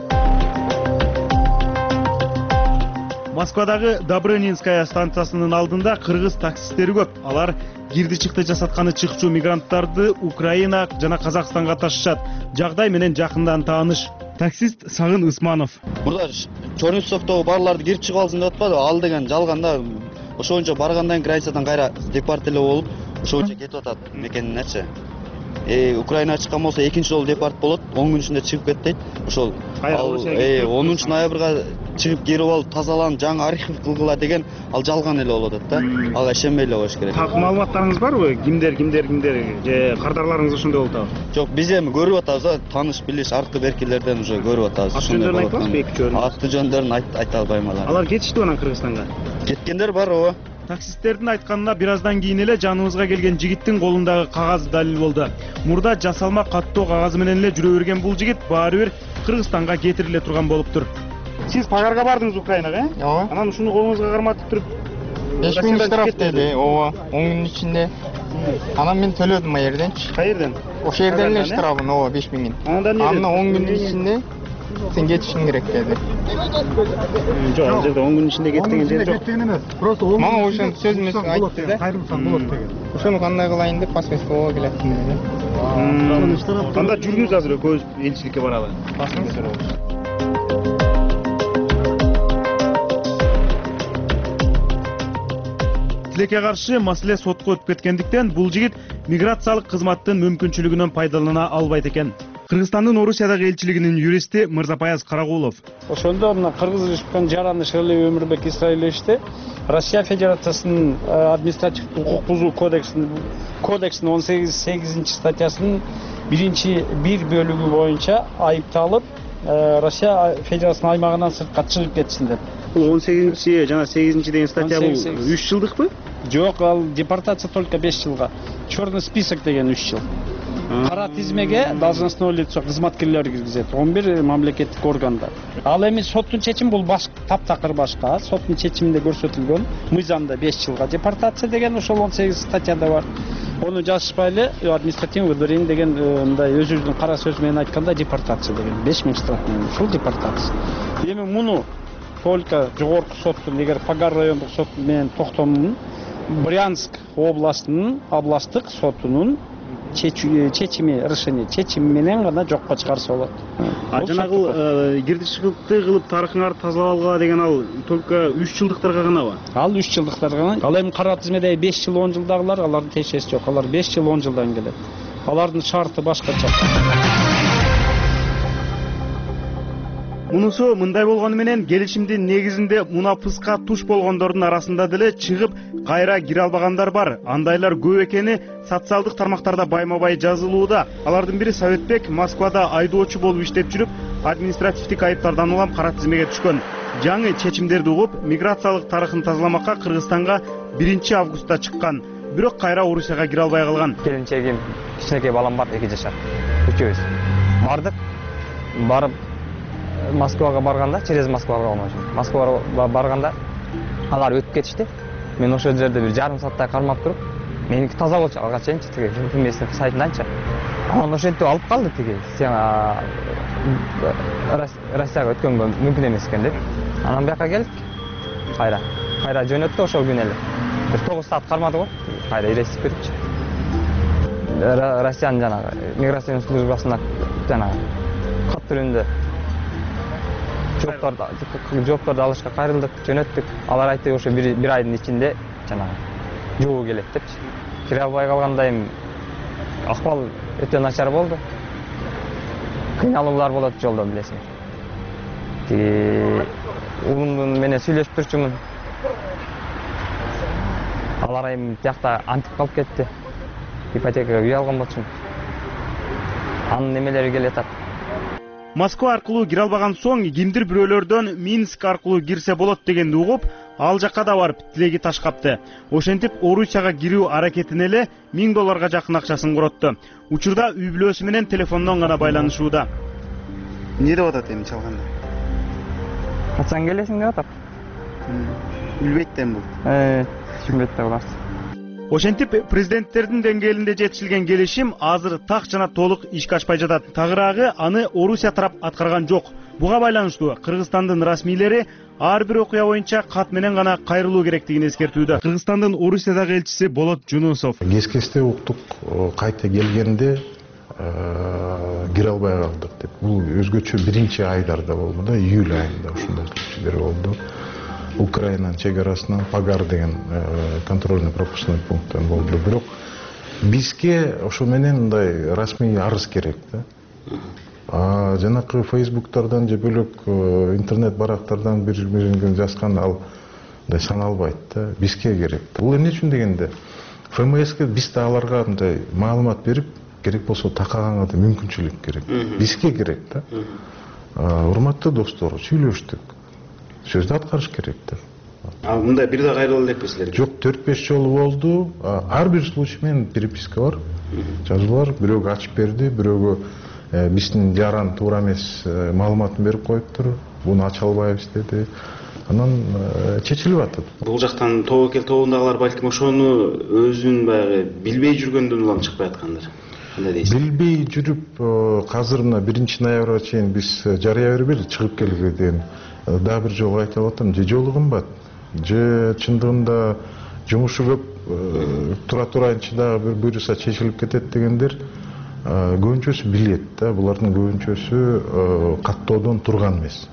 Москвадагы Добрынинская станциясынын алдында кыргыз таксисттери көп. Алар кирди-чыкты жасатканы чыкчу мигранттарды Украина жана Казакстанга ташышат. Жагдай менен жакындан тааныш. Таксист Сагын Ысманов. Мурда Чорнецовдогу барларды кирип чыгып алсын деп атпады. Ал деген жалган да. Ошончо баргандан границадан кайра депортеле болуп, ошончо кетип атат мекенинечи. Э Украина чыккан болсо экинчи жолу депорт болот. он күн ичинде чыгып кетет. Ошол э онунчу ноябрга чыгып кирип алып тазаланып жаңы архив кылгыла деген ал жалган эле болуп атат да. Ага ишенбей эле коюш керек. Так маалыматтарыңыз барбы? Кимдер, кимдер, кимдер же кардарларыңыз ошондой болуп атабы? Жок, биз эми көрүп атабыз, тааныш билиш аркы беркилерден уже көрүп атабыз. Ошондой болуп атабы. Аты жөндөрүн айта албайм алар. Алар кетиштиби анан Кыргызстанга? Кеткендер бар, ооба. Таксисттердин айтканына бир аздан кийин эле жаныбызга келген жигиттин колундагы кагаз далил болду. Мурда жасалма каттоо кагазы менен эле жүрө берген бул жигит баары бир Кыргызстанга кетириле турган болуптур. Сиз пагарга бардыңыз Украинага, э? Ооба. Анан ушуну колуңузга карматып туруп беш миң штраф деди, ооба. он күн ичинде. Анан мен төлөдүм а жерденчи. Каерден? Ошол жерден эле штрафын, ооба, беш миңин. Анан он күн ичинде сен кетишиң керек деди. Жок, ал жерде он күн ичинде кет деген жер жок. Просто мага ошону сөзүмөз айтты да. Кайрылсаң болот деген. Ошону кандай кылайын деп паспортко келатсың деди. Анда жүрүңүз азыр экөөбүз элчиликке баралы. Тилекке каршы маселе сотко өтүп кеткендиктен бул жигит миграциялык кызматтын мүмкүнчүлүгүнөн пайдалана албайт экен. Кыргызстандын Орусиядагы элчилигинин юристи Мырзапаяз Карагулов. Ошондо мына Кыргыз Республикасынын жараны Шерле Өмүрбек Исраиловичте Россия Федерациясынын административдик укук бузуу кодексинин кодексинин он сегизинчи статьясынын биринчи бир бөлүгү боюнча айыпталып, Россия Федерациясынын аймагынан сыртка чыгып кетсин деп. Бул он сегизинчи жана сегизинчи деген статья бул үч жылдыкпы? Жок, ал депортация только беш жылга. Чёрный список деген үч жыл. Кара тизмеге должностное лицо кызматкерлер киргизет, он бир мамлекеттик органдар. Ал эми соттун чечими бул башка, таптакыр башка. Соттун чечиминде көрсөтүлгөн мыйзамда беш жылга депортация деген ошол он сегиз статьяда бар. Ону жазышпай эле административный выдворение деген мындай өзүбүздүн кара сөз менен айтканда депортация деген беш миң штраф менен ушул депортация. Эми муну только жогорку соттун эгер Пагар райондук сот менен токтомун Брянск областынын областтык сотунун чечими, решение чечими менен гана жокко чыгарса болот. А жанагы кирди-чыгытты кылып тарыхыңарды тазалап алгыла деген ал только үч жылдыктарга ганабы? Ал үч жылдыктарга гана. Ал эми кара тизмеде беш жыл он жылдагылар, алардын тиешеси жок. Алар беш жыл он жылдан келет. Алардын шарты башкача. Мунусу мындай болгону менен келишимдин негизинде мунапыска туш болгондордун арасында деле чыгып кайра кире албагандар бар. Андайлар көп экени социалдык тармактарда байма-бай жазылууда. Алардын бири Советбек Москвада айдоочу болуп иштеп жүрүп, административдик айыптардан улам кара тизмеге түшкөн. Жаңы чечимдерди угуп, миграциялык тарыхын тазаламакка Кыргызстанга биринчи августта чыккан. Бирок кайра Орусияга кире албай калган. Келинчегим, кичинекей балам бар, эки жашар. Үчөөбүз бардык. Барып Москвага барганда, через Москвага болмошу. Москвага барганда алар өтүп кетишти. Мен ошол жерде бир жарым сааттай кармап туруп, меники таза болчу алга чейинчи тиги информация сайтынданчы. Анан ошентип алып калды тиги. Сен Россияга өткөнгө мүмкүн эмес экен деп. Анан бияка келдик. Кайра. кайра жөнөттү ошол күнү эле. Бир тогуз саат кармады го, кайра иресип кетипчи. Россиянын жанагы миграция службасына жанагы кат түрүндө жоопторду жоопторду алышка кайрылдык, жөнөттүк. Алар айтты ошо бир айдын ичинде жанагы жоо келет депчи. Кире албай калганда эми акыбал өтө начар болду. Кыйналуулар болот жолдо, билесиң. Тиги уулум менен сүйлөшүп турчумун. Алар эми тиякта антип калып кетти. Ипотекага үй алган болчумун. Анын немелери келе атат. Москва аркылуу кире албаган соң кимдир бирөөлөрдөн Минск аркылуу кирсе болот дегенди угуп, ал жакка да барып тилеги таш капты. Ошентип Орусияга кирүү аракетине эле миң долларга жакын акчасын коротту. Учурда үй бүлөсү менен телефондон гана байланышууда. Эмне деп атат эми чалганда? Качан келесиң деп атат. Билбейт да эми бул. Э, түшүнбөйт да булар. Ошентип президенттердин деңгээлинде жетишилген келишим азыр так жана толук ишке ашпай жатат. Тагыраагы аны Орусия тарап аткарган жок. Буга байланыштуу Кыргызстандын расмийлери ар бир окуя боюнча кат менен гана кайрылуу керектигин эскертүүдө. Кыргызстандын Орусиядагы элчиси Болот Жунусов. Кескесте уктук, кайта келгенде кире албай калдык деп. Бул өзгөчө биринчи айдарда болду да, июль айында ушундай случайлар болду. Украинанын чек арасынан Пагар деген контрольно-пропускной пункттан болду. Бирок бизге ошо менен мындай расмий арыз керек да. А жанакы фейсбуктардан же бөлөк интернет барактардан бир-бирин жазган ал мындай саналбайт да. Бизге керек. Бул эмне үчүн дегенде ФМСке биз да аларга мындай маалымат берип, керек болсо такаганга да мүмкүнчүлүк керек. Бизге керек да. Урматтуу достор, сүйлөштүк. Сөздү аткарыш керек да. А мындай бир да кайрылып элекпи силерге? Жок, төрт беш жолу болду. Ар бир случай менен переписка бар. Жазуулар, бирөөгө ачып берди, бирөөгө биздин жаран туура эмес маалыматын берип коюптур. Буну ача албайбыз деди. Анан чечилип атат. Бул жактан тобокел тобундагылар балким ошону өзүн баягы билбей жүргөндөн улам чыкпай аткандыр. Кандай дейсиз? Билбей жүрүп, азыр мына биринчи ноябрга чейин биз жарыя бербейли, чыгып келгиле деген. Да бир жолу айтып атам, же жолу кымбат, же чындыгында жумушу көп, тура турайынчы дагы бир буйруса чечилип кетет дегендер көбүнчөсү билет да, булардын көбүнчөсү каттоодон турган эмес.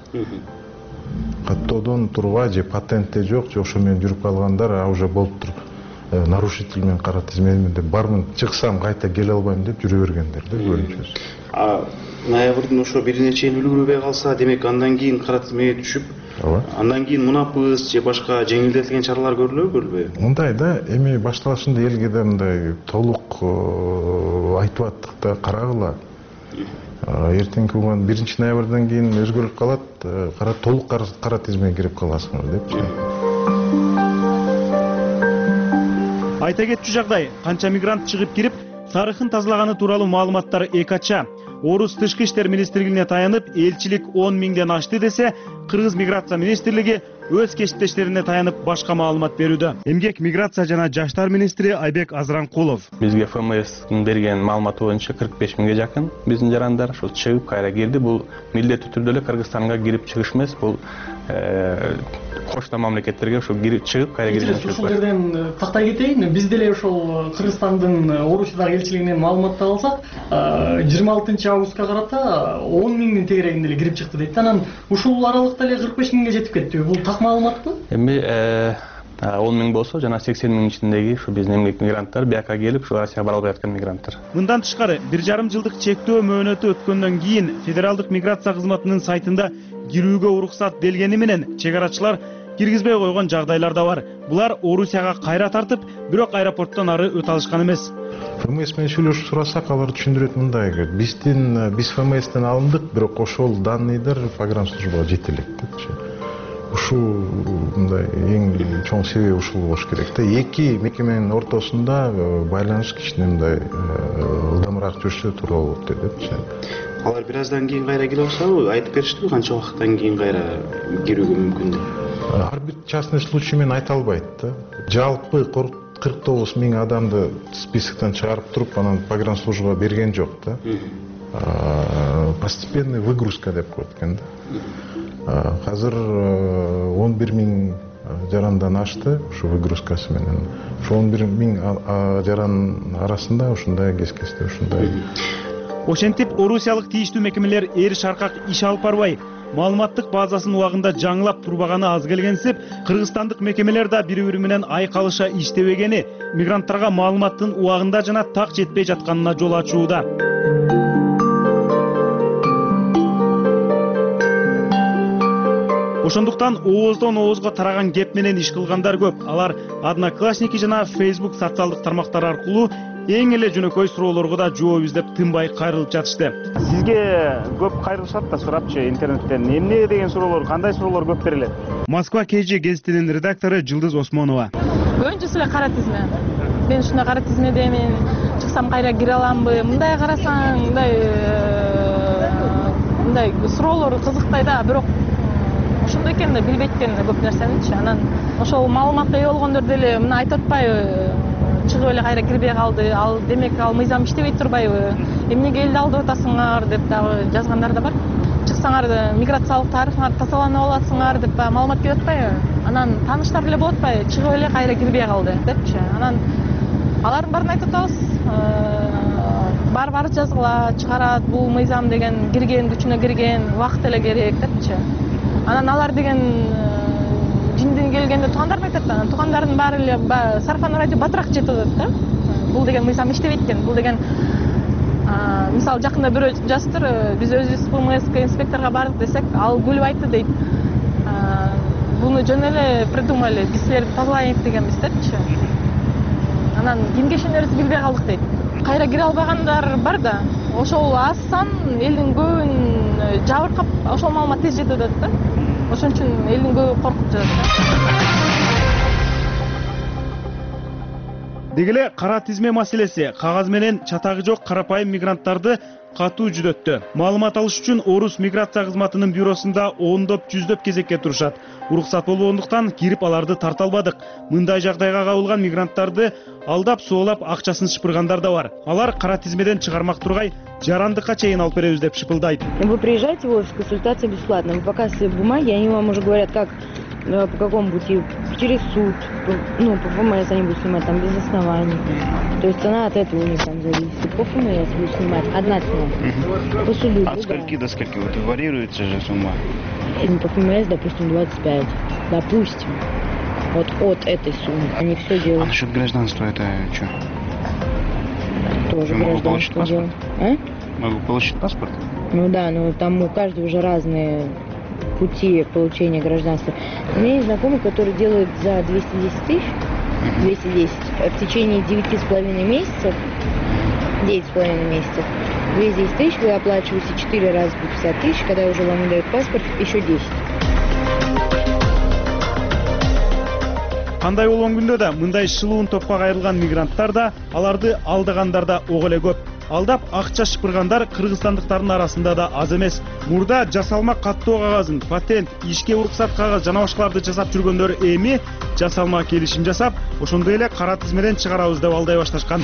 Каттоодон турбай же патентте жок, же ошо менен жүрүп калгандар а уже болуптур. Нарушитель менен кара тизмемен деп бармын, чыксам кайта келе албайм деп жүрө бергендер да көбүнчөсү. А ноябрдын ошо бирине чейин үлгүрбөй калса, демек андан кийин кара тизмеге түшүп, андан кийин мунапыс же башка жеңилдетилген чаралар көрүлөбү, көрүлбөйбү? Мындай да, эми башталышында элге да мындай толук айтып аттык да, карагыла. Эртеңки күн биринчи ноябрдан кийин өзгөрүп калат, кара толук кара тизмеге кирип каласыңар депчи. Айта кетчү жагдай, канча мигрант чыгып кирип, тарыхын тазалаганы тууралуу маалыматтар эки ача. Орус тышкы иштер министрлигине таянып, элчилик он миңден ашты десе, Кыргыз миграция министрлиги өз кесиптештерине таянып башка маалымат берүүдө. Эмгек, миграция жана жаштар министри Айбек Азыранкулов. Бизге ФМСтин берген маалыматы боюнча кырк беш миңге жакын биздин жарандар ошол чыгып кайра кирди. Бул милдеттүү түрдө эле Кыргызстанга кирип чыгыш эмес, бул кошуна мамлекеттерге ошо кирип чыгып кайра кирген. Ушул жерден тактай кетейин, биз деле ошол Кыргызстандын Орусиядагы элчилигинен маалыматты алсак, жыйырма алтынчы августка карата он миңдин тегерегинде эле кирип чыкты дейт. Анан ушул аралыкта эле кырк беш миңге жетип кетти. Бул так маалыматпы? Эми он миң болсо, жана сексен миң ичиндеги ушу биздин эмгек мигранттар бияка келип, ушу Россияга бара албай аткан мигранттар. Мындан тышкары, бир жарым жылдык чектөө мөөнөтү өткөндөн кийин Федералдык миграция кызматынын сайтында кирүүгө уруксат белгени менен чек арачылар киргизбей койгон жагдайлар да бар. Булар Орусияга кайра тартып, бирок аэропорттон ары өтө алышкан эмес. ФМС менен сүйлөшүп сурасак, алар түшүндүрөт мындай: биздин биз ФМСтен алындык, бирок ошол данныйдар погранслужбага жете элек депчи. Ушул мындай эң чоң себеби ушул болуш керек да. Эки мекеменин ортосунда байланыш кичине мындай ылдамыраак жүрсө туура болот депчи. Алар бир аздан кийин кайра келе алышабы? Айтып бериштиби канча убакыттан кийин кайра кирүүгө мүмкүн деп? Ар бир частный случай менен айта албайт да. Жалпы кырк тогуз миң адамды списоктон чыгарып туруп, анан погранслужбага берген жок да. Постепенный выгрузка деп коет экен да. Азыр он бир миң жарандан ашты ушу выгрузкасы менен. Ошо он бир миң жаран арасында ушундай кез кезде ушундай. Ошентип орусиялык тийиштүү мекемелер эр шаркак иш алып барбай, маалыматтык базасын убагында жаңылап турбаганы аз келгенсип, кыргызстандык мекемелер да бири-бири менен айкалыша иштебегени, мигранттарга маалыматтын убагында жана так жетпей жатканына жол ачууда. Ошондуктан ооздон оозго тараган кеп менен иш кылгандар көп. Алар Одноклассники жана Facebook социалдык тармактар аркылуу эң эле жөнөкөй суроолорго да жооп издеп тынбай кайрылып жатышты. Сизге көп кайрылышат да сурапчы интернеттен. Эмне деген суроолор, кандай суроолор көп берилет? Москва кей же гезитинин редактору Жылдыз Осмонова. Көбүнчөсү эле кара тизме. Мен ушундай кара тизмедемин. Чыксам кайра кире аламбы? Мындай карасаң, мындай мындай суроолор кызыктай да, бирок ошондой экен да билбейт экен көп нерсеничи. Анан ошол маалыматка ээ болгондор деле мына айтып атпайбы? Чыгып эле кайра кирбей калды. Ал демек ал мыйзам иштебей турбайбы? Эмнеге элди алдырып атасыңар деп дагы жазгандар да бар. Чыксаңар миграциялык тарыхыңарды тазаланып аласыңар деп маалымат берип атпайбы? Анан тааныштар эле болуп атпайбы? Чыгып эле кайра кирбей калды депчи. Анан алардын баарын айтып атабыз. Бар-бар жазгыла, чыгарат, бул мыйзам деген кирген, күчүнө кирген, убакыт эле керек депчи. Анан алар деген жинден келгенде туугандарын айтат да, туугандардын баары эле сарафан радио батыраак жетип атат да. Бул деген мыйзам иштебейт экен, бул деген мисалы жакында бирөө жазыптыр, биз өзүбүз ПМС инспекторго бардык десек, ал күлүп айтты дейт. Буну жөн эле придумали, биз силерди тазалайык дегенбиз депчи. Анан кимге ишенерибизди билбей калдык дейт. Кайра кире албагандар бар да, ошол аз сан элдин көбүн жабыркап, ошол маалымат тез жетип атат да. Ошон үчүн элдин көбү коркуп жатат да. Деги эле кара тизме маселеси кагаз менен чатагы жок карапайым мигранттарды катуу жүдөттү. Маалымат алыш үчүн Орус миграция кызматынын бюросунда ондоп, жүздөп кезекке турушат. Уруксат болбогондуктан кирип аларды тарта албадык. Мындай жагдайга кабылган мигранттарды алдап, соолап, акчасын шыпыргандар да бар. Алар кара тизмеден чыгармак тургай, жарандыкка чейин алып беребиз деп шыпылдайт. Вы приезжаете в офис, консультация бесплатная. Вы показываете бумаги, они вам уже говорят, как, по какому пути, через суд, ну, по ФМС они будут снимать, там, без оснований. То есть цена от этого у них там зависит. По ФМС будут снимать, одна цена. Угу. По суду. От скольки до скольки? Вот варьируется же сумма? По ФМС, допустим, двадцать пять. Допустим. Вот от этой суммы. Они все делают. А насчет гражданства это что? Тоже гражданство дело. А? Могу получить паспорт? Ну да, но там у каждого уже разные пути получения гражданства. У меня есть знакомый, который делает за двести десять тысяч, двести десять, в течение девяти с половиной месяцев, девять с половиной месяцев, двести десять тысяч, вы оплачиваете четыре раза по пятьдесят тысяч, когда уже вам дают паспорт, еще десять. Кандай болгон күндө да мындай шылуун топко кайрылган мигранттар да, аларды алдагандар да ого эле көп. Алдап акча шыпыргандар кыргызстандыктардын арасында да аз эмес. Мурда жасалма каттоо кагазын, патент, ишке уруксат кагаз жана башкаларды жасап жүргөндөр эми жасалма келишим жасап, ошондой эле кара тизмеден чыгарабыз деп алдай башташкан.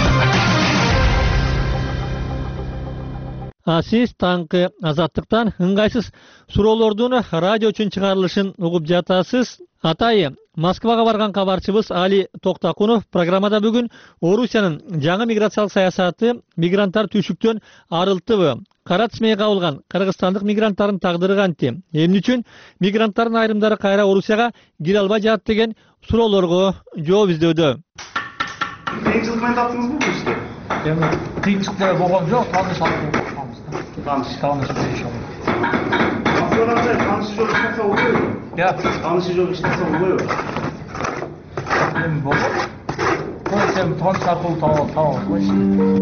А сиз таңкы азаттыктан ыңгайсыз суроолордун радио үчүн чыгарылышын угуп жатасыз. Атайы, Москвага барган кабарчыбыз Али Токтакунов программада бүгүн Орусиянын жаңы миграциялык саясаты мигранттар түйшүктөн арылтыбы, кара тизмеге кабылган кыргызстандык мигранттардын тагдыры кантип, эмне үчүн мигранттардын айрымдары кайра Орусияга кире албай жатат деген суроолорго жооп издөдө. Кыйынчылык менен таптыңызбы бул иште? Эми кыйынчылык болгон жок, тааныш алып калабыз да. Тааныш, тааныш иншалла. Москвада таанышы жок иштесе болбойбу? Я. Таанышы жок иштесе болбойбу? Эми болот. Кош эми тааныш аркылуу таап алабыз.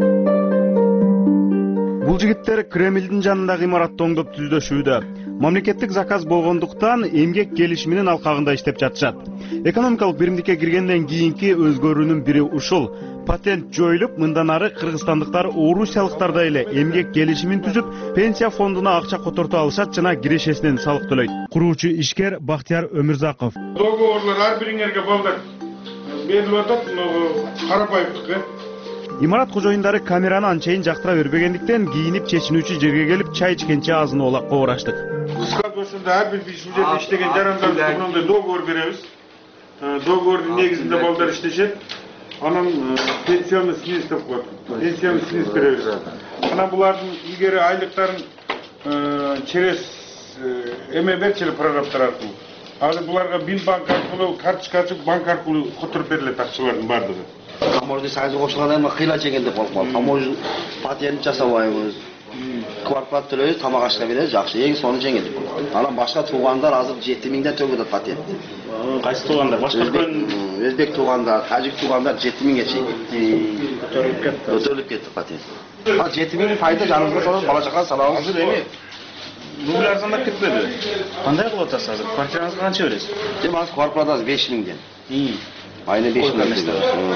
Бул жигиттер Кремлдин жанындагы имаратты оңдоп түздөшүүдө. Мамлекеттик заказ болгондуктан эмгек келишиминин алкагында иштеп жатышат. Экономикалык биримдикке киргенден кийинки өзгөрүүнүн бири ушул. Патент жоюлуп, мындан ары кыргызстандыктар орусиялыктардай эле эмгек келишимин түзүп, пенсия фондуна акча которто алышат жана кирешесинен салык төлөйт. Куруучу ишкер Бактияр Өмүрзаков. Договорлор ар бириңерге балдар берилип атат, карапайымдыкы. Имарат кожоюндары камераны анчайын жактыра бербегендиктен кийинип чечинүүчү жерге келип чай ичкенче азын оолак кобураштык. Кыска көрсөм да ар бир ушул жерде иштеген жарандарыбызга мындай договор беребиз. Договордун негизинде балдар иштешет. Анан пенсионный сниз деп коет. Пенсионный сниз беребиз. Анан булардын илгери айлыктарын через эме берчили прорабтар аркылуу. Азыр буларга Бинбанк аркылуу, карточка ачып, банк аркылуу которуп берилет акчалардын баардыгы. Таможня сайзы кошулганда эми кыйла чегенде болуп калды. Таможня патент жасабайбыз. Квартплат төлөйбүз, тамак ашка беребиз, жакшы. Эң сону жеңилдик болот. Анан башка туугандар азыр жети миңден төлөп атат патент. Кайсы туугандар? Башка өзбек туугандар, тажик туугандар жети миңге чейин көтөрүлүп кетти. Көтөрүлүп кетти патент. А жети миң пайда жаныбызга салып, бала чака салабыз. Азыр эми рубль арзандап кетпеди. Кандай кылып атасыз азыр? Квартираңызга канча бересиз? Эми азыр квартирада беш миңден. Айына беш миң.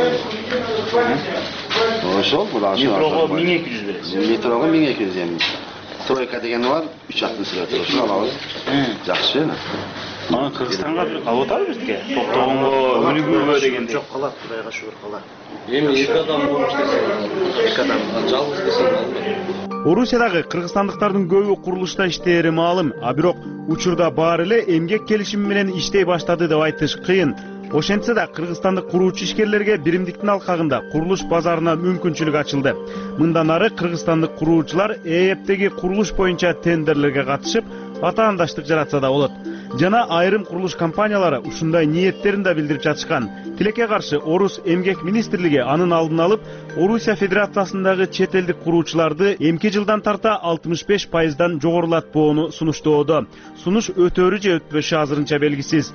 Ошол буга метрого миң эки жүз бересиз. Метрого миң эки жүз эми. Тройка дегени бар, үч аттын сүрөтү. Ошону алабыз. Жакшы. Анан Кыргызстанга алып атабыз бизге. Токтогонго, өнүгүүгө дегенде. Жок, калат, Кудайга шүгүр калат. Эми эки адам болуш десең, эки адам жалгыз десең албайт. Орусиядагы кыргызстандыктардын көбү курулушта иштери маалым, а бирок учурда баары эле эмгек келишими менен иштей баштады деп айтыш кыйын. Ошентсе да кыргызстандык куруучу ишкерлерге биримдиктин алкагында курулуш базарына мүмкүнчүлүк ачылды. Мындан ары кыргызстандык куруучулар ЭЭПтеги курулуш боюнча тендерлерге катышып, атаандаштык жаратса да болот. Жана айрым курулуш компаниялары ушундай ниеттерин да билдирип жатышкан. Тилекке каршы Орус эмгек министрлиги анын алдын алып, Орусия Федерациясындагы чет элдик куруучуларды эмки жылдан тарта алтымыш беш пайыздан жогорулатпоону сунуштоодо. Сунуш өтөрү же өтпөшү азырынча белгисиз.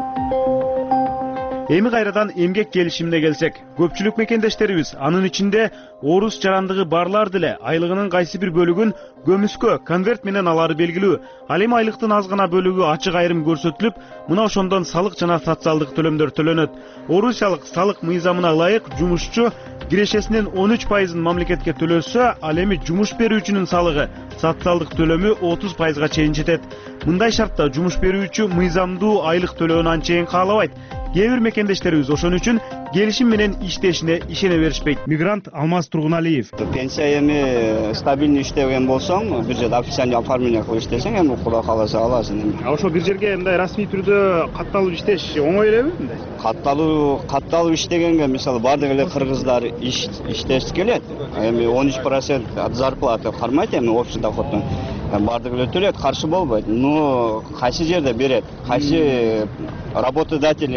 Эми кайрадан эмгек келишимине келсек, көпчүлүк мекендештерибиз, анын ичинде орус жарандыгы барлар деле айлыгынын кайсы бир бөлүгүн көмүскө, конверт менен алары белгилүү. Ал эми айлыктын аз гана бөлүгү ачык айрым көрсөтүлүп, мына ошондон салык жана социалдык төлөмдөр төлөнөт. Орусиялык салык мыйзамына ылайык жумушчу кирешесинин он үч пайызын мамлекетке төлөсө, ал эми жумуш берүүчүнүн салыгы, социалдык төлөмү отуз пайызга чейин жетет. Мындай шартта жумуш берүүчү мыйзамдуу айлык төлөөнү анчейин каалабайт. Кээ бир мекендештерибиз ошон үчүн келишим менен иштешине ишене беришпейт. Мигрант Алмаз Тургуналиев. Пенсия эми стабильный иштеген болсоң, бир жерде официальный оформление кылып иштесең, эми Кудай кааласа аласың эми. А ошо бир жерге мындай расмий түрдө катталып иштеш оңой элеби мындай? Катталуу, катталып иштегенге мисалы бардык эле кыргыздар иш иштеши келет. Эми он үч процент от зарплаты кармайт эми общий доходтун. Бардык эле төлөйт, каршы болбойт. Но кайсы жерде берет, кайсы работодатель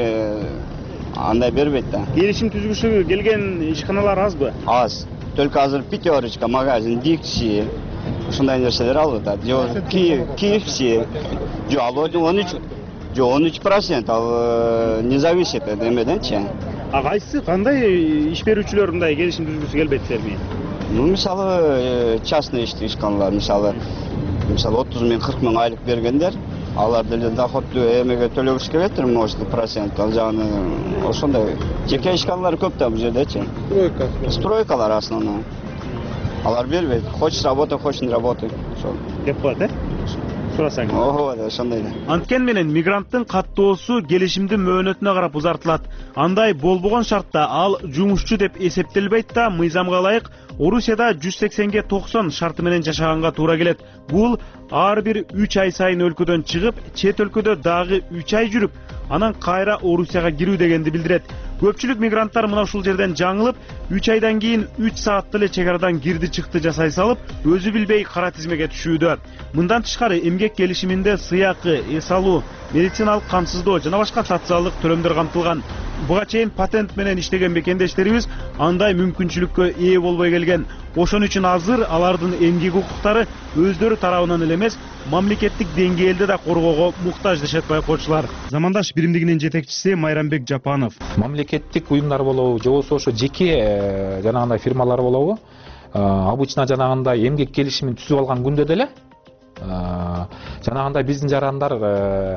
андай бербейт да. Келишим түзүгүчү келген ишканалар азбы? Аз. Только азыр пятерочка, магазин, Дикси, ушундай нерселер алып атат. Жок, Киевси, жок, ал он үч, жок, он үч процент, ал не зависит от эмеденчи. А кайсы кандай иш берүүчүлөр мындай келишим түзгүсү келбейт силерге? Ну, мисалы, частный ишканалар, мисалы, мисалы отуз миң, кырк миң айлык бергендер, алар деле доходту эмеге төлөгүсү келет, множество процент, ал жагы ошондой жеке ишканалар көп да бул жердечи. Стройка. Стройкалар основной. Алар бербейт. Хочешь работать, хочешь не работать. Ошол. Деп коет, э? Сурасаң. Ого, ошондой да. Анткени менен мигранттын каттоосу келишимдин мөөнөтүнө карап узартылат. Андай болбогон шартта ал жумушчу деп эсептелбейт да, мыйзамга ылайык Орусияда жүз сексенге токсон шарты менен жашаганга туура келет. Бул ар бир үч ай сайын өлкөдөн чыгып, чет өлкөдө дагы үч ай жүрүп, анан кайра Орусияга кирүү дегенди билдирет. Көпчүлүк мигранттар мына ушул жерден жаңылып, үч айдан кийин үч саатта эле чек арадан кирди чыкты жасай салып, өзү билбей кара тизмеге түшүүдө. Мындан тышкары эмгек келишиминде сыйакы, эс алуу, медициналык камсыздоо жана башка социалдык төлөмдөр камтылган. Буга чейин патент менен иштеген мекендештерибиз андай мүмкүнчүлүккө ээ болбой келген. Ошон үчүн азыр алардын эмгек укуктары өздөрү тарабынан эле эмес, мамлекеттик деңгээлде да коргоого муктаж дешет байкоочулар. Замандаш биримдигинин жетекчиси Майрамбек Жапанов. Мамлекеттик уюмдар болобу, же болбосо ошо жеке жанагындай фирмалар болобу, обычно жанагындай эмгек келишимин түзүп алган күндө деле жанагындай биздин жарандар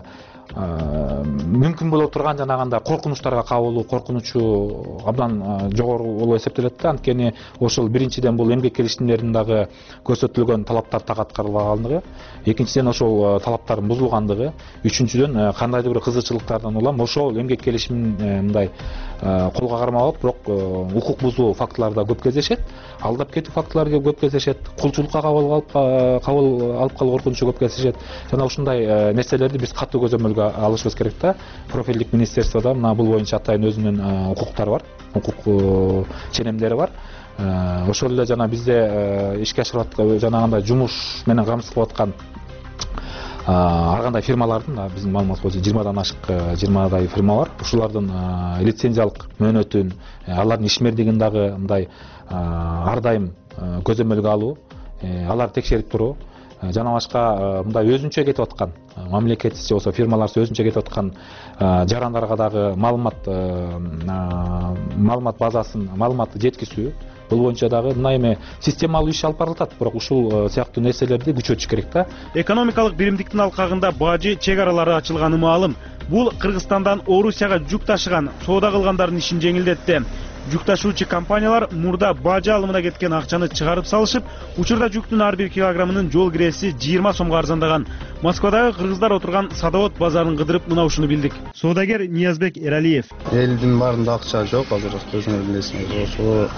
мүмкүн боло турган жанагындай коркунучтарга кабылуу коркунучу абдан жогору болуп эсептелет да. Анткени ошол биринчиден бул эмгек келишимдеринин дагы көрсөтүлгөн талаптар так аткарылбагандыгы, экинчиден ошол талаптардын бузулгандыгы, үчүнчүдөн кандайдыр бир кызыкчылыктардан улам ошол эмгек келишимин мындай колго кармап, бирок укук бузуу фактылары да көп кездешет, алдап кетүү фактылары көп кездешет, кулчулукка кабыл алып калуу коркунучу көп кездешет. Жана ушундай нерселерди биз катуу көзөмөлгө алышыбыз керек да. Профилдик министерствода мына бул боюнча атайын өзүнүн укуктары бар, укук ченемдери бар. Ошол эле жана бизде ишке ашырып аткан жанагындай жумуш менен камсыз кылып аткан ар кандай фирмалардын, биздин маалымат боюнча жыйырмадан ашык жыйырмадай фирма бар. Ушулардын лицензиялык мөөнөтүн, алардын ишмердигин дагы мындай ар дайым көзөмөлгө алуу, аларды текшерип туруу, жана башка мындай өзүнчө кетип аткан мамлекетсиз же болбосо фирмаларсыз өзүнчө кетип аткан жарандарга дагы маалымат маалымат базасын, маалыматты жеткизүү, бул боюнча дагы мына эме системалуу иш алып барылат, бирок ушул сыяктуу нерселерди күчөтүш керек да. Экономикалык биримдиктин алкагында бажы чек аралары ачылганы маалым. Бул Кыргызстандан Орусияга жүк ташыган, соода кылгандардын ишин жеңилдетти. Жүк ташуучу компаниялар мурда бажы алымына кеткен акчаны чыгарып салышып, учурда жүктүн ар бир килограммынын жол киреси жыйырма сомго арзандаган. Москвадагы кыргыздар отурган Садовод базарын кыдырып мына ушуну билдик. Соодагер Ниязбек Эралиев: Элдин баарында акча жок азыр, өзүңөр билесиңер. Ошо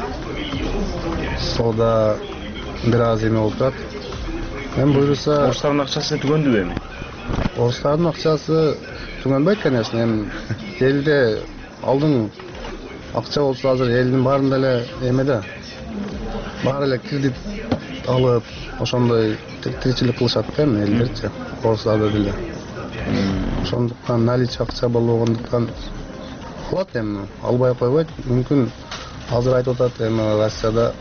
соода бир аз эме болуп турат. Эми буюрса, орустардын акчасы түгөндүбү эми? Орустардын акчасы түгөнбөйт, конечно. Эми элде алдың акча болсо азыр элдин баарында эле эме да. Баары эле кредит алып, ошондой тиричилик кылышат да эми элдерчи, орустарда деле. Ошондуктан наличие акча болгондуктан алат эми, албай койбойт. Мүмкүн азыр айтып атат эми Россияда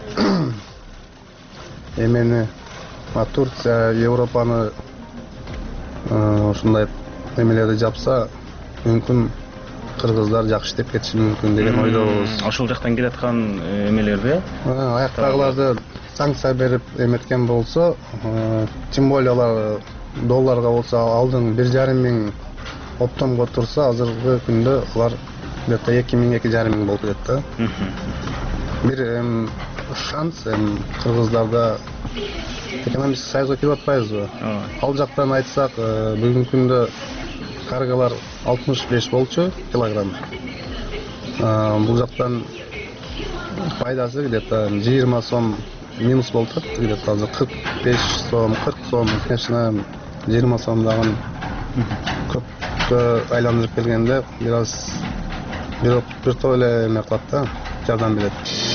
эмени Турция, Европаны ушундай эмелерди жапса, мүмкүн кыргыздар жакшы иштеп кетиши мүмкүн деген ойдобуз. Ошол жактан келаткан эмелерди, аяктагыларды санкция берип эметкен болсо, тем более алар долларга болсо алдын бир жарым миң оптомго турса, азыркы күндө алар где-то эки миң эки жарым миң болуп кетет да. Бир шанс кыргыздарда экономический союзга кирип атпайбызбы? Ал жактан айтсак, бүгүнкү күндө каргалар алтымыш беш болчу килограмм. Бул жактан пайдасы где-то жыйырма сом минус болуп атат, где-то азыр кырк беш сом, кырк сом, конечно, жыйырма сом дагы көпкө айландырып келгенде бир аз бир топ эле эме кылат да, жардам берет.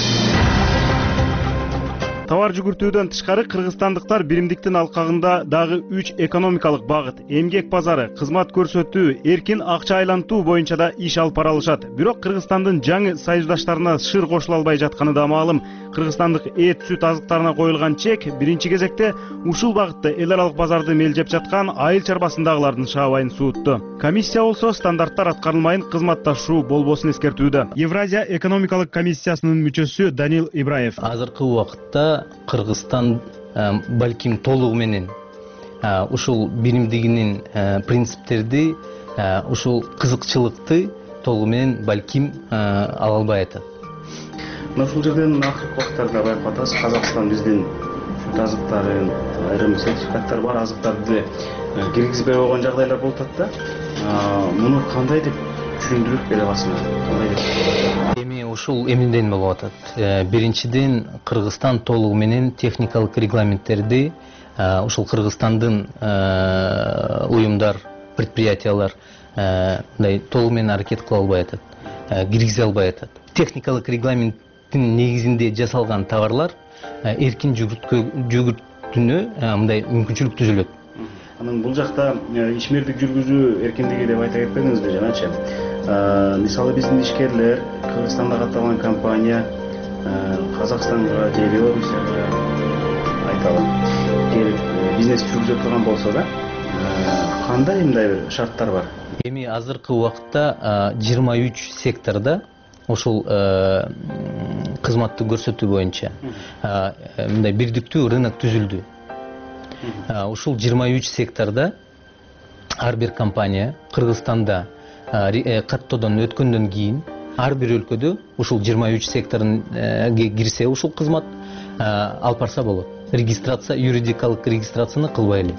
Товар жүгүртүүдөн тышкары кыргызстандыктар биримдиктин алкагында дагы үч экономикалык багыт: эмгек базары, кызмат көрсөтүү, эркин акча айлантуу боюнча да иш алып бара алышат. Бирок Кыргызстандын жаңы союздаштарына шыр кошула албай жатканы да маалым. Кыргызстандык эт, сүт азыктарына коюлган чек биринчи кезекте ушул багытта эл аралык базарды мелжеп жаткан айыл чарбасындагылардын шаабайын суутtu. Комиссия болсо стандарттар аткарылмайын кызматташуу болбосун эскертүүдө. Евразия экономикалык комиссиясынын мүчөсү Данил Ибраев: азыркы убакытта Кыргызстан балким толугу менен ушул биримдигинин принциптерди, ушул кызыкчылыкты толугу менен балким ала албай атат. Ушул жерден акыркы убактарда байкап атабыз, Казакстан биздин сүт азыктарын, айрым сертификаттар бар азыктарды киргизбей койгон жагдайлар болуп атат да. Муну кандай деп түшүндүрүп бере аласыңар? Кандай деп? Эми ушул эмнеден болуп атат? Биринчиден, Кыргызстан толугу менен техникалык регламенттерди ушул Кыргызстандын уюмдар, предприятиялар мындай толугу менен аракет кыла албай атат, киргизе албай атат. Техникалык регламенттин негизинде жасалган товарлар эркин жүгүртүүнө мындай мүмкүнчүлүк түзүлөт. Анан бул жакта ишмердик жүргүзүү эркиндиги деп айта кетпедиңизби жаначы? Мисалы биздин ишкерлер Кыргызстанда катталган компания Казакстанга же Белоруссияга айталы келип бизнес жүргүзө турган болсо да, кандай мындай бир шарттар бар? Эми азыркы убакытта жыйырма үч секторда ушул кызматты көрсөтүү боюнча мындай бирдиктүү рынок түзүлдү. Ушул жыйырма үч секторда ар бир компания Кыргызстанда каттоодон өткөндөн кийин ар бир өлкөдө ушул жыйырма үч секторунга кирсе ушул кызмат алып барса болот. Регистрация, юридикалык регистрацияны кылбай эле.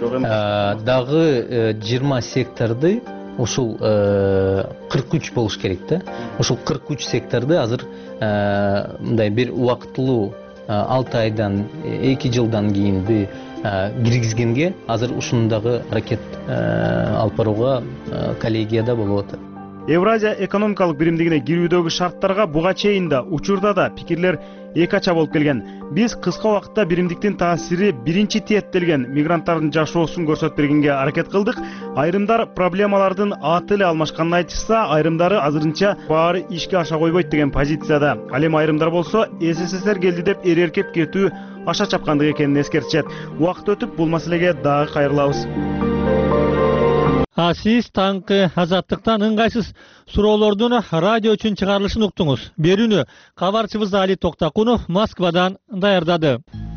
Дагы жыйырма секторду ушул кырк үч болуш керек да. Ушул кырк үч секторду азыр мындай бир убакыттуу алты айдан эки жылдан кийинди киргизгенге азыр ушундагы аракет алып барууга коллегияда болуп атат. Евразия экономикалык биримдигине кирүүдөгү шарттарга буга чейин да учурда да пикирлер эки ача болуп келген. Биз кыска убакытта биримдиктин таасири биринчи тиеттелген мигранттардын жашоосун көрсөтүп бергенге аракет кылдык. Айрымдар проблемалардын аты эле алмашканын айтышса, айрымдары азырынча баары ишке аша койбойт деген позицияда. Ал эми айрымдар болсо СССР келди деп эреркеп кетүү аша чапкандык экенин эскертишет. Убакыт өтүп бул маселеге дагы кайрылабыз. А сиз таңкы азаттыктан ыңгайсыз суроолордун радио үчүн чыгарылышын уктуңуз. Берүүнү кабарчыбыз Али Токтакунов Москвадан даярдады.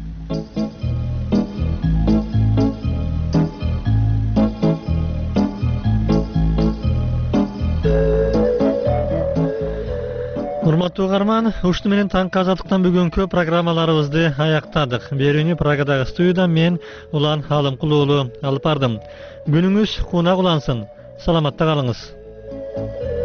Урматтуу угарман, ушуну менен таңкы азаттыктан бүгүнкү программаларыбызды аяктадык. Берүүнү Прагадагы студиядан мен Улан Алымкул уулу алып бардым. Күнүңүз кунак улансын. Саламатта калыңыз.